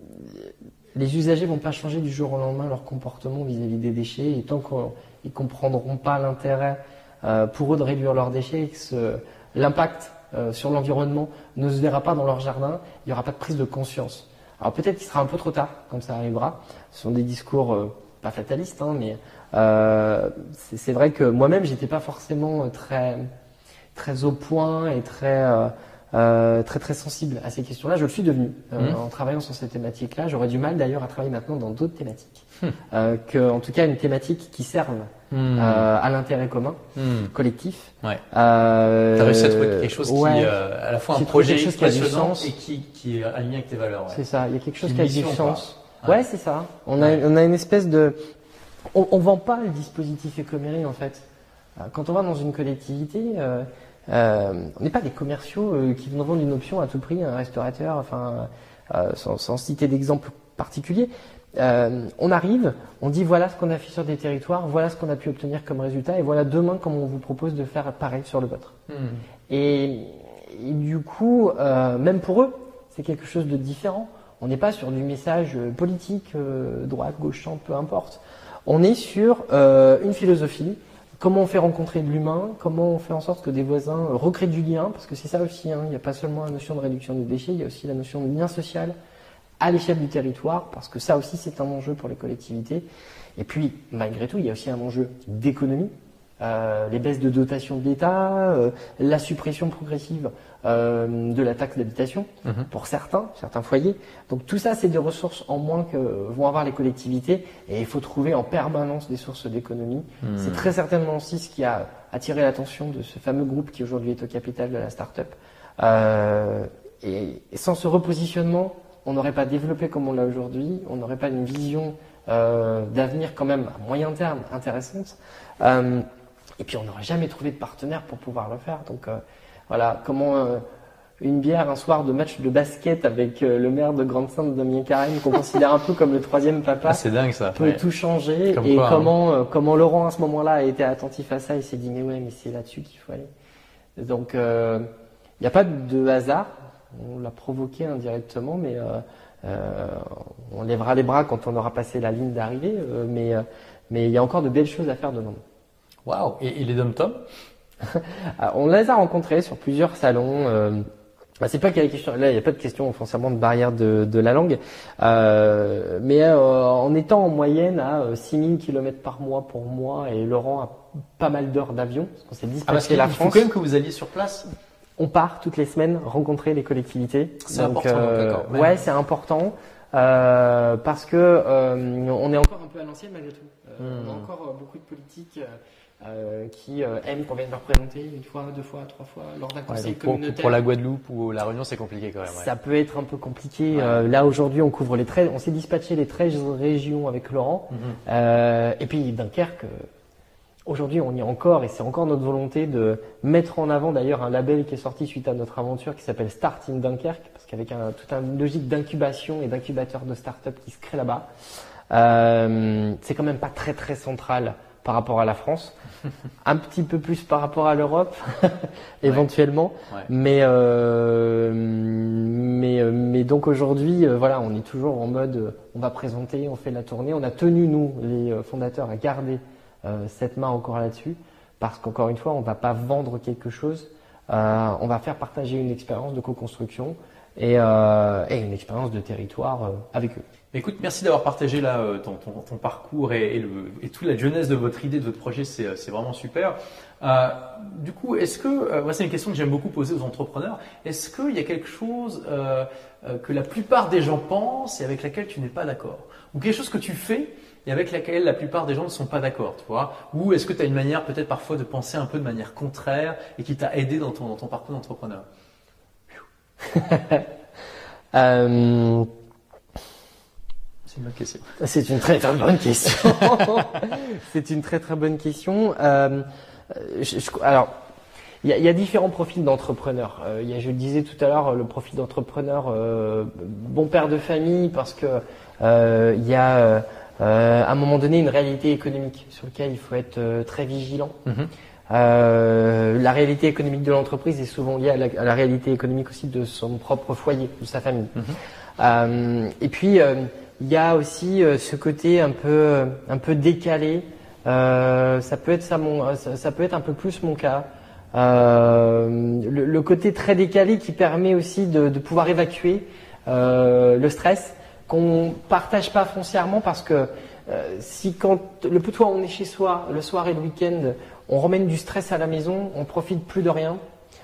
les usagers vont pas changer du jour au lendemain leur comportement vis-à-vis des déchets et tant qu'ils comprendront pas l'intérêt euh, pour eux de réduire leurs déchets, et que ce, l'impact euh, sur l'environnement ne se verra pas dans leur jardin, il y aura pas de prise de conscience. Alors peut-être qu'il sera un peu trop tard quand ça arrivera. Ce sont des discours euh, pas fatalistes, hein, mais euh, c'est, c'est vrai que moi-même j'étais pas forcément très très au point et très euh, euh, très très sensible à ces questions-là. Je le suis devenu euh, mmh. en travaillant sur ces thématiques-là. J'aurais du mal d'ailleurs à travailler maintenant dans d'autres thématiques, mmh. euh, que en tout cas une thématique qui serve mmh. euh, à l'intérêt commun, mmh. collectif. Ouais. Euh, T'as réussi à trouver quelque chose ouais. qui, euh, à la fois un projet quelque chose qui a du passionnant sens et qui, qui est aligné avec tes valeurs. Ouais. C'est ça. Il y a quelque chose une qui a mission, du sens. Ouais, ouais c'est ça. On a, ouais. on a une espèce de, on, on vend pas le dispositif Ecoméry en fait. Quand on va dans une collectivité, euh, euh, on n'est pas des commerciaux euh, qui vont vendre une option à tout prix à un restaurateur, enfin, euh, sans, sans citer d'exemple particulier. Euh, on arrive, on dit voilà ce qu'on a fait sur des territoires, voilà ce qu'on a pu obtenir comme résultat, et voilà demain comment on vous propose de faire pareil sur le vôtre. Mmh. Et, et du coup, euh, même pour eux, c'est quelque chose de différent. On n'est pas sur du message politique, euh, droite, gauche, centre, peu importe. On est sur euh, une philosophie. Comment on fait rencontrer de l'humain, comment on fait en sorte que des voisins recréent du lien, parce que c'est ça aussi, hein, il n'y a pas seulement la notion de réduction des déchets, il y a aussi la notion de lien social à l'échelle du territoire, parce que ça aussi c'est un enjeu pour les collectivités. Et puis, malgré tout, il y a aussi un enjeu d'économie. Euh, les baisses de dotation de l'État, euh, la suppression progressive euh, de la taxe d'habitation mmh. pour certains, certains foyers. Donc tout ça, c'est des ressources en moins que vont avoir les collectivités et il faut trouver en permanence des sources d'économie. Mmh. C'est très certainement aussi ce qui a attiré l'attention de ce fameux groupe qui aujourd'hui est au capital de la start-up. Euh, et, et sans ce repositionnement, on n'aurait pas développé comme on l'a aujourd'hui, on n'aurait pas une vision euh, d'avenir quand même à moyen terme intéressante. Euh, Et puis on n'aurait jamais trouvé de partenaire pour pouvoir le faire. Donc euh, voilà, comment euh, une bière un soir de match de basket avec euh, le maire de Grande-Sainte, Damien Carême, qu'on considère un peu comme le troisième papa, ah, c'est dingue ça. peut ouais. tout changer. Comme et quoi, comment hein. euh, comment Laurent à ce moment-là a été attentif à ça, il s'est dit mais ouais mais c'est là-dessus qu'il faut aller. Donc il euh, n'y a pas de hasard. On l'a provoqué indirectement, mais euh, euh, on lèvera les bras quand on aura passé la ligne d'arrivée. Euh, mais euh, mais il y a encore de belles choses à faire devant nous. Waouh! Et, et les dom-toms? On les a rencontrés sur plusieurs salons. Euh, bah c'est pas qu'il y a question, là il n'y a pas de question foncièrement de barrière de, de la langue, euh, mais euh, en étant en moyenne à euh, six mille kilomètres par mois pour moi et Laurent a pas mal d'heures d'avion, parce qu'on s'est dispatché ah, la France. Il faut quand même que vous alliez sur place. On part toutes les semaines rencontrer les collectivités. C'est donc, important. Euh, donc, ouais, c'est important euh, parce que euh, on est encore un peu à l'ancienne malgré tout. Euh, mmh. On a encore beaucoup de politiques. Euh, euh, qui euh, aiment qu'on vienne leur présenter une fois, deux fois, trois fois lors d'un conseil Ouais, pour, communautaire. pour la Guadeloupe ou la Réunion, c'est compliqué quand même. Ouais. Ça peut être un peu compliqué. Ouais. Euh, là aujourd'hui, on couvre les treize, on s'est dispatché les treize régions avec Laurent. Mm-hmm. Euh, et puis Dunkerque. Euh, Aujourd'hui, on y est encore et c'est encore notre volonté de mettre en avant d'ailleurs un label qui est sorti suite à notre aventure qui s'appelle Start in Dunkerque parce qu'avec un, toute une logique d'incubation et d'incubateur de start-up qui se crée là-bas, euh, c'est quand même pas très très central par rapport à la France, un petit peu plus par rapport à l'Europe éventuellement, Ouais. mais euh, mais mais donc aujourd'hui, euh, voilà, on est toujours en mode, euh, on va présenter, on fait la tournée, on a tenu nous les fondateurs à garder Euh, cette main encore là-dessus, parce qu'encore une fois, on ne va pas vendre quelque chose, euh, on va faire partager une expérience de co-construction et, euh, et une expérience de territoire euh, avec eux. Écoute, merci d'avoir partagé là euh, ton, ton, ton parcours et, et, le, et toute la jeunesse de votre idée, de votre projet, c'est, c'est vraiment super. Euh, du coup, est-ce que, euh, moi c'est une question que j'aime beaucoup poser aux entrepreneurs, est-ce qu'il y a quelque chose euh, euh, que la plupart des gens pensent et avec laquelle tu n'es pas d'accord? Ou quelque chose que tu fais et avec laquelle la plupart des gens ne sont pas d'accord, tu vois? Ou est-ce que tu as une manière peut-être parfois de penser un peu de manière contraire et qui t'a aidé dans ton, dans ton parcours d'entrepreneur? euh, C'est une bonne question. C'est une très très bonne question. C'est une très très bonne question. Euh, je, je, alors, il y, a, il y a différents profils d'entrepreneurs. Euh, il y a, je le disais tout à l'heure, le profil d'entrepreneur euh, bon père de famille parce que euh, il y a Euh, à un moment donné une réalité économique sur laquelle il faut être euh, très vigilant. Mm-hmm. Euh, la réalité économique de l'entreprise est souvent liée à la, à la réalité économique aussi de son propre foyer, de sa famille. Mm-hmm. Euh, et puis euh, il y a aussi euh, ce côté un peu un peu décalé. Euh, ça peut être ça, mon, ça, ça peut être un peu plus mon cas. Euh, le, le côté très décalé qui permet aussi de, de pouvoir évacuer euh, le stress qu'on partage pas foncièrement parce que euh, si quand le peu de fois on est chez soi le soir et le week-end, on ramène du stress à la maison, on profite plus de rien.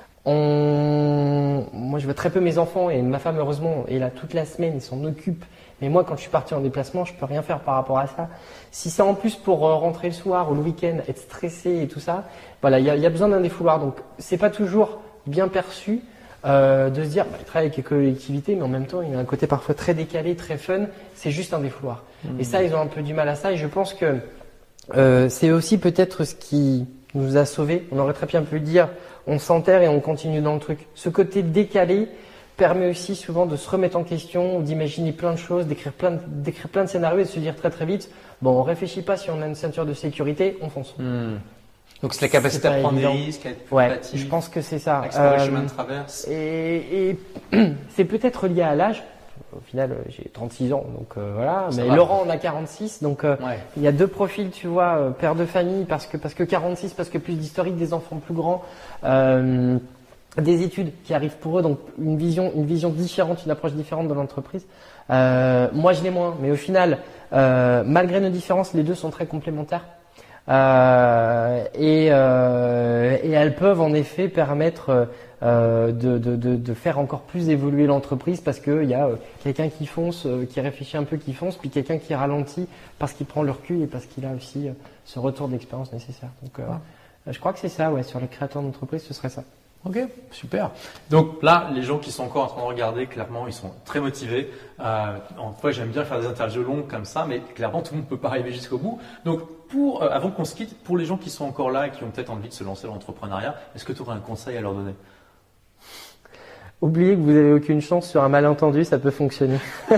On... Moi, je vois très peu mes enfants et ma femme heureusement est là toute la semaine, ils s'en occupent. Mais moi, quand je suis parti en déplacement, je peux rien faire par rapport à ça. Si c'est en plus pour euh, rentrer le soir ou le week-end, être stressé et tout ça, voilà, il y a, y a besoin d'un défouloir. Donc, c'est pas toujours bien perçu. Euh, de se dire, bah, il travaille avec les collectivités, mais en même temps, il y a un côté parfois très décalé, très fun. C'est juste un défouloir. Mmh. Et ça, ils ont un peu du mal à ça. Et je pense que euh, c'est aussi peut-être ce qui nous a sauvés. On aurait très bien pu le dire, on s'enterre et on continue dans le truc. Ce côté décalé permet aussi souvent de se remettre en question, d'imaginer plein de choses, d'écrire plein de, d'écrire plein de scénarios et de se dire très très vite, bon, on réfléchit pas si on a une ceinture de sécurité, on fonce. Mmh. Donc c'est la capacité à prendre évident. Des risques, à être plus ouais, créatif, je pense que c'est ça. Explorer euh, le chemin de traverse. Et, et c'est peut-être lié à l'âge. Au final, j'ai trente-six ans, donc euh, voilà. Ça mais va. Laurent en a quarante-six, donc euh, ouais. Il y a deux profils, tu vois, euh, père de famille parce que parce que quarante-six, parce que plus d'historique, des enfants plus grands, euh, des études qui arrivent pour eux, donc une vision une vision différente, une approche différente de l'entreprise. Euh, moi, je l'ai moins, mais au final, euh, malgré nos différences, les deux sont très complémentaires. Euh, et, euh, et elles peuvent en effet permettre euh, de, de, de, de faire encore plus évoluer l'entreprise parce qu'il y a euh, quelqu'un qui fonce, euh, qui réfléchit un peu, qui fonce, puis quelqu'un qui ralentit parce qu'il prend le recul et parce qu'il a aussi euh, ce retour d'expérience nécessaire. Donc, euh, ouais. Je crois que c'est ça, ouais, sur les créateurs d'entreprise, ce serait ça. Ok, super. Donc là, les gens qui sont encore en train de regarder, clairement, ils sont très motivés. Euh, en fois, j'aime bien faire des interviews longues comme ça, mais clairement, tout le monde ne peut pas arriver jusqu'au bout. Donc, pour, euh, avant qu'on se quitte, pour les gens qui sont encore là et qui ont peut-être envie de se lancer dans l'entrepreneuriat, est-ce que tu aurais un conseil à leur donner? Oubliez que vous n'avez aucune chance sur un malentendu, ça peut fonctionner.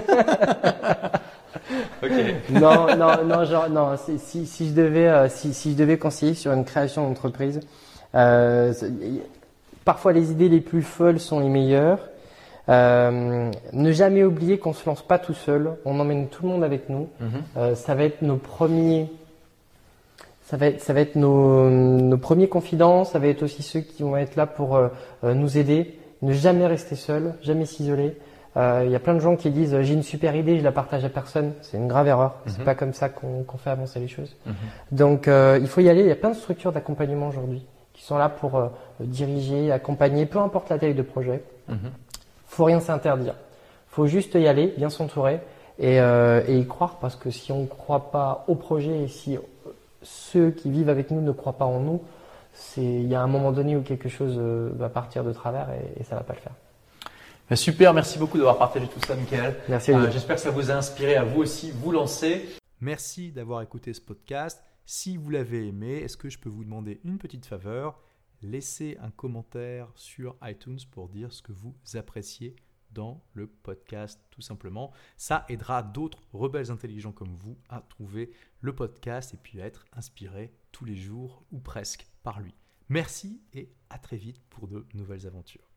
Okay. non, non, non, genre, non. Si, si, si je devais, euh, si, si je devais conseiller sur une création d'entreprise, euh, parfois les idées les plus folles sont les meilleures. Euh, ne jamais oublier qu'on se lance pas tout seul, on emmène tout le monde avec nous. Mm-hmm. Euh, ça va être nos premiers, ça va être, ça va être nos, nos premiers confidents. Ça va être aussi ceux qui vont être là pour euh, nous aider. Ne jamais rester seul, jamais s'isoler. Il euh, y a plein de gens qui disent j'ai une super idée, je la partage à personne. C'est une grave erreur. Mm-hmm. C'est pas comme ça qu'on, qu'on fait avancer les choses. Mm-hmm. Donc euh, il faut y aller. Il y a plein de structures d'accompagnement aujourd'hui qui sont là pour euh, diriger, accompagner, peu importe la taille de projet. Mm-hmm. Faut rien s'interdire. Faut juste y aller, bien s'entourer et, euh, et y croire parce que si on ne croit pas au projet et si ceux qui vivent avec nous ne croient pas en nous, c'est, il y a un moment donné où quelque chose euh, va partir de travers et, et ça va pas le faire. Ben super, merci beaucoup d'avoir partagé tout ça, Michael. Merci. Euh, j'espère que ça vous a inspiré à vous aussi vous lancer. Merci d'avoir écouté ce podcast. Si vous l'avez aimé, est-ce que je peux vous demander une petite faveur? Laissez un commentaire sur iTunes pour dire ce que vous appréciez dans le podcast, tout simplement. Ça aidera d'autres rebelles intelligents comme vous à trouver le podcast et puis à être inspirés tous les jours ou presque par lui. Merci et à très vite pour de nouvelles aventures.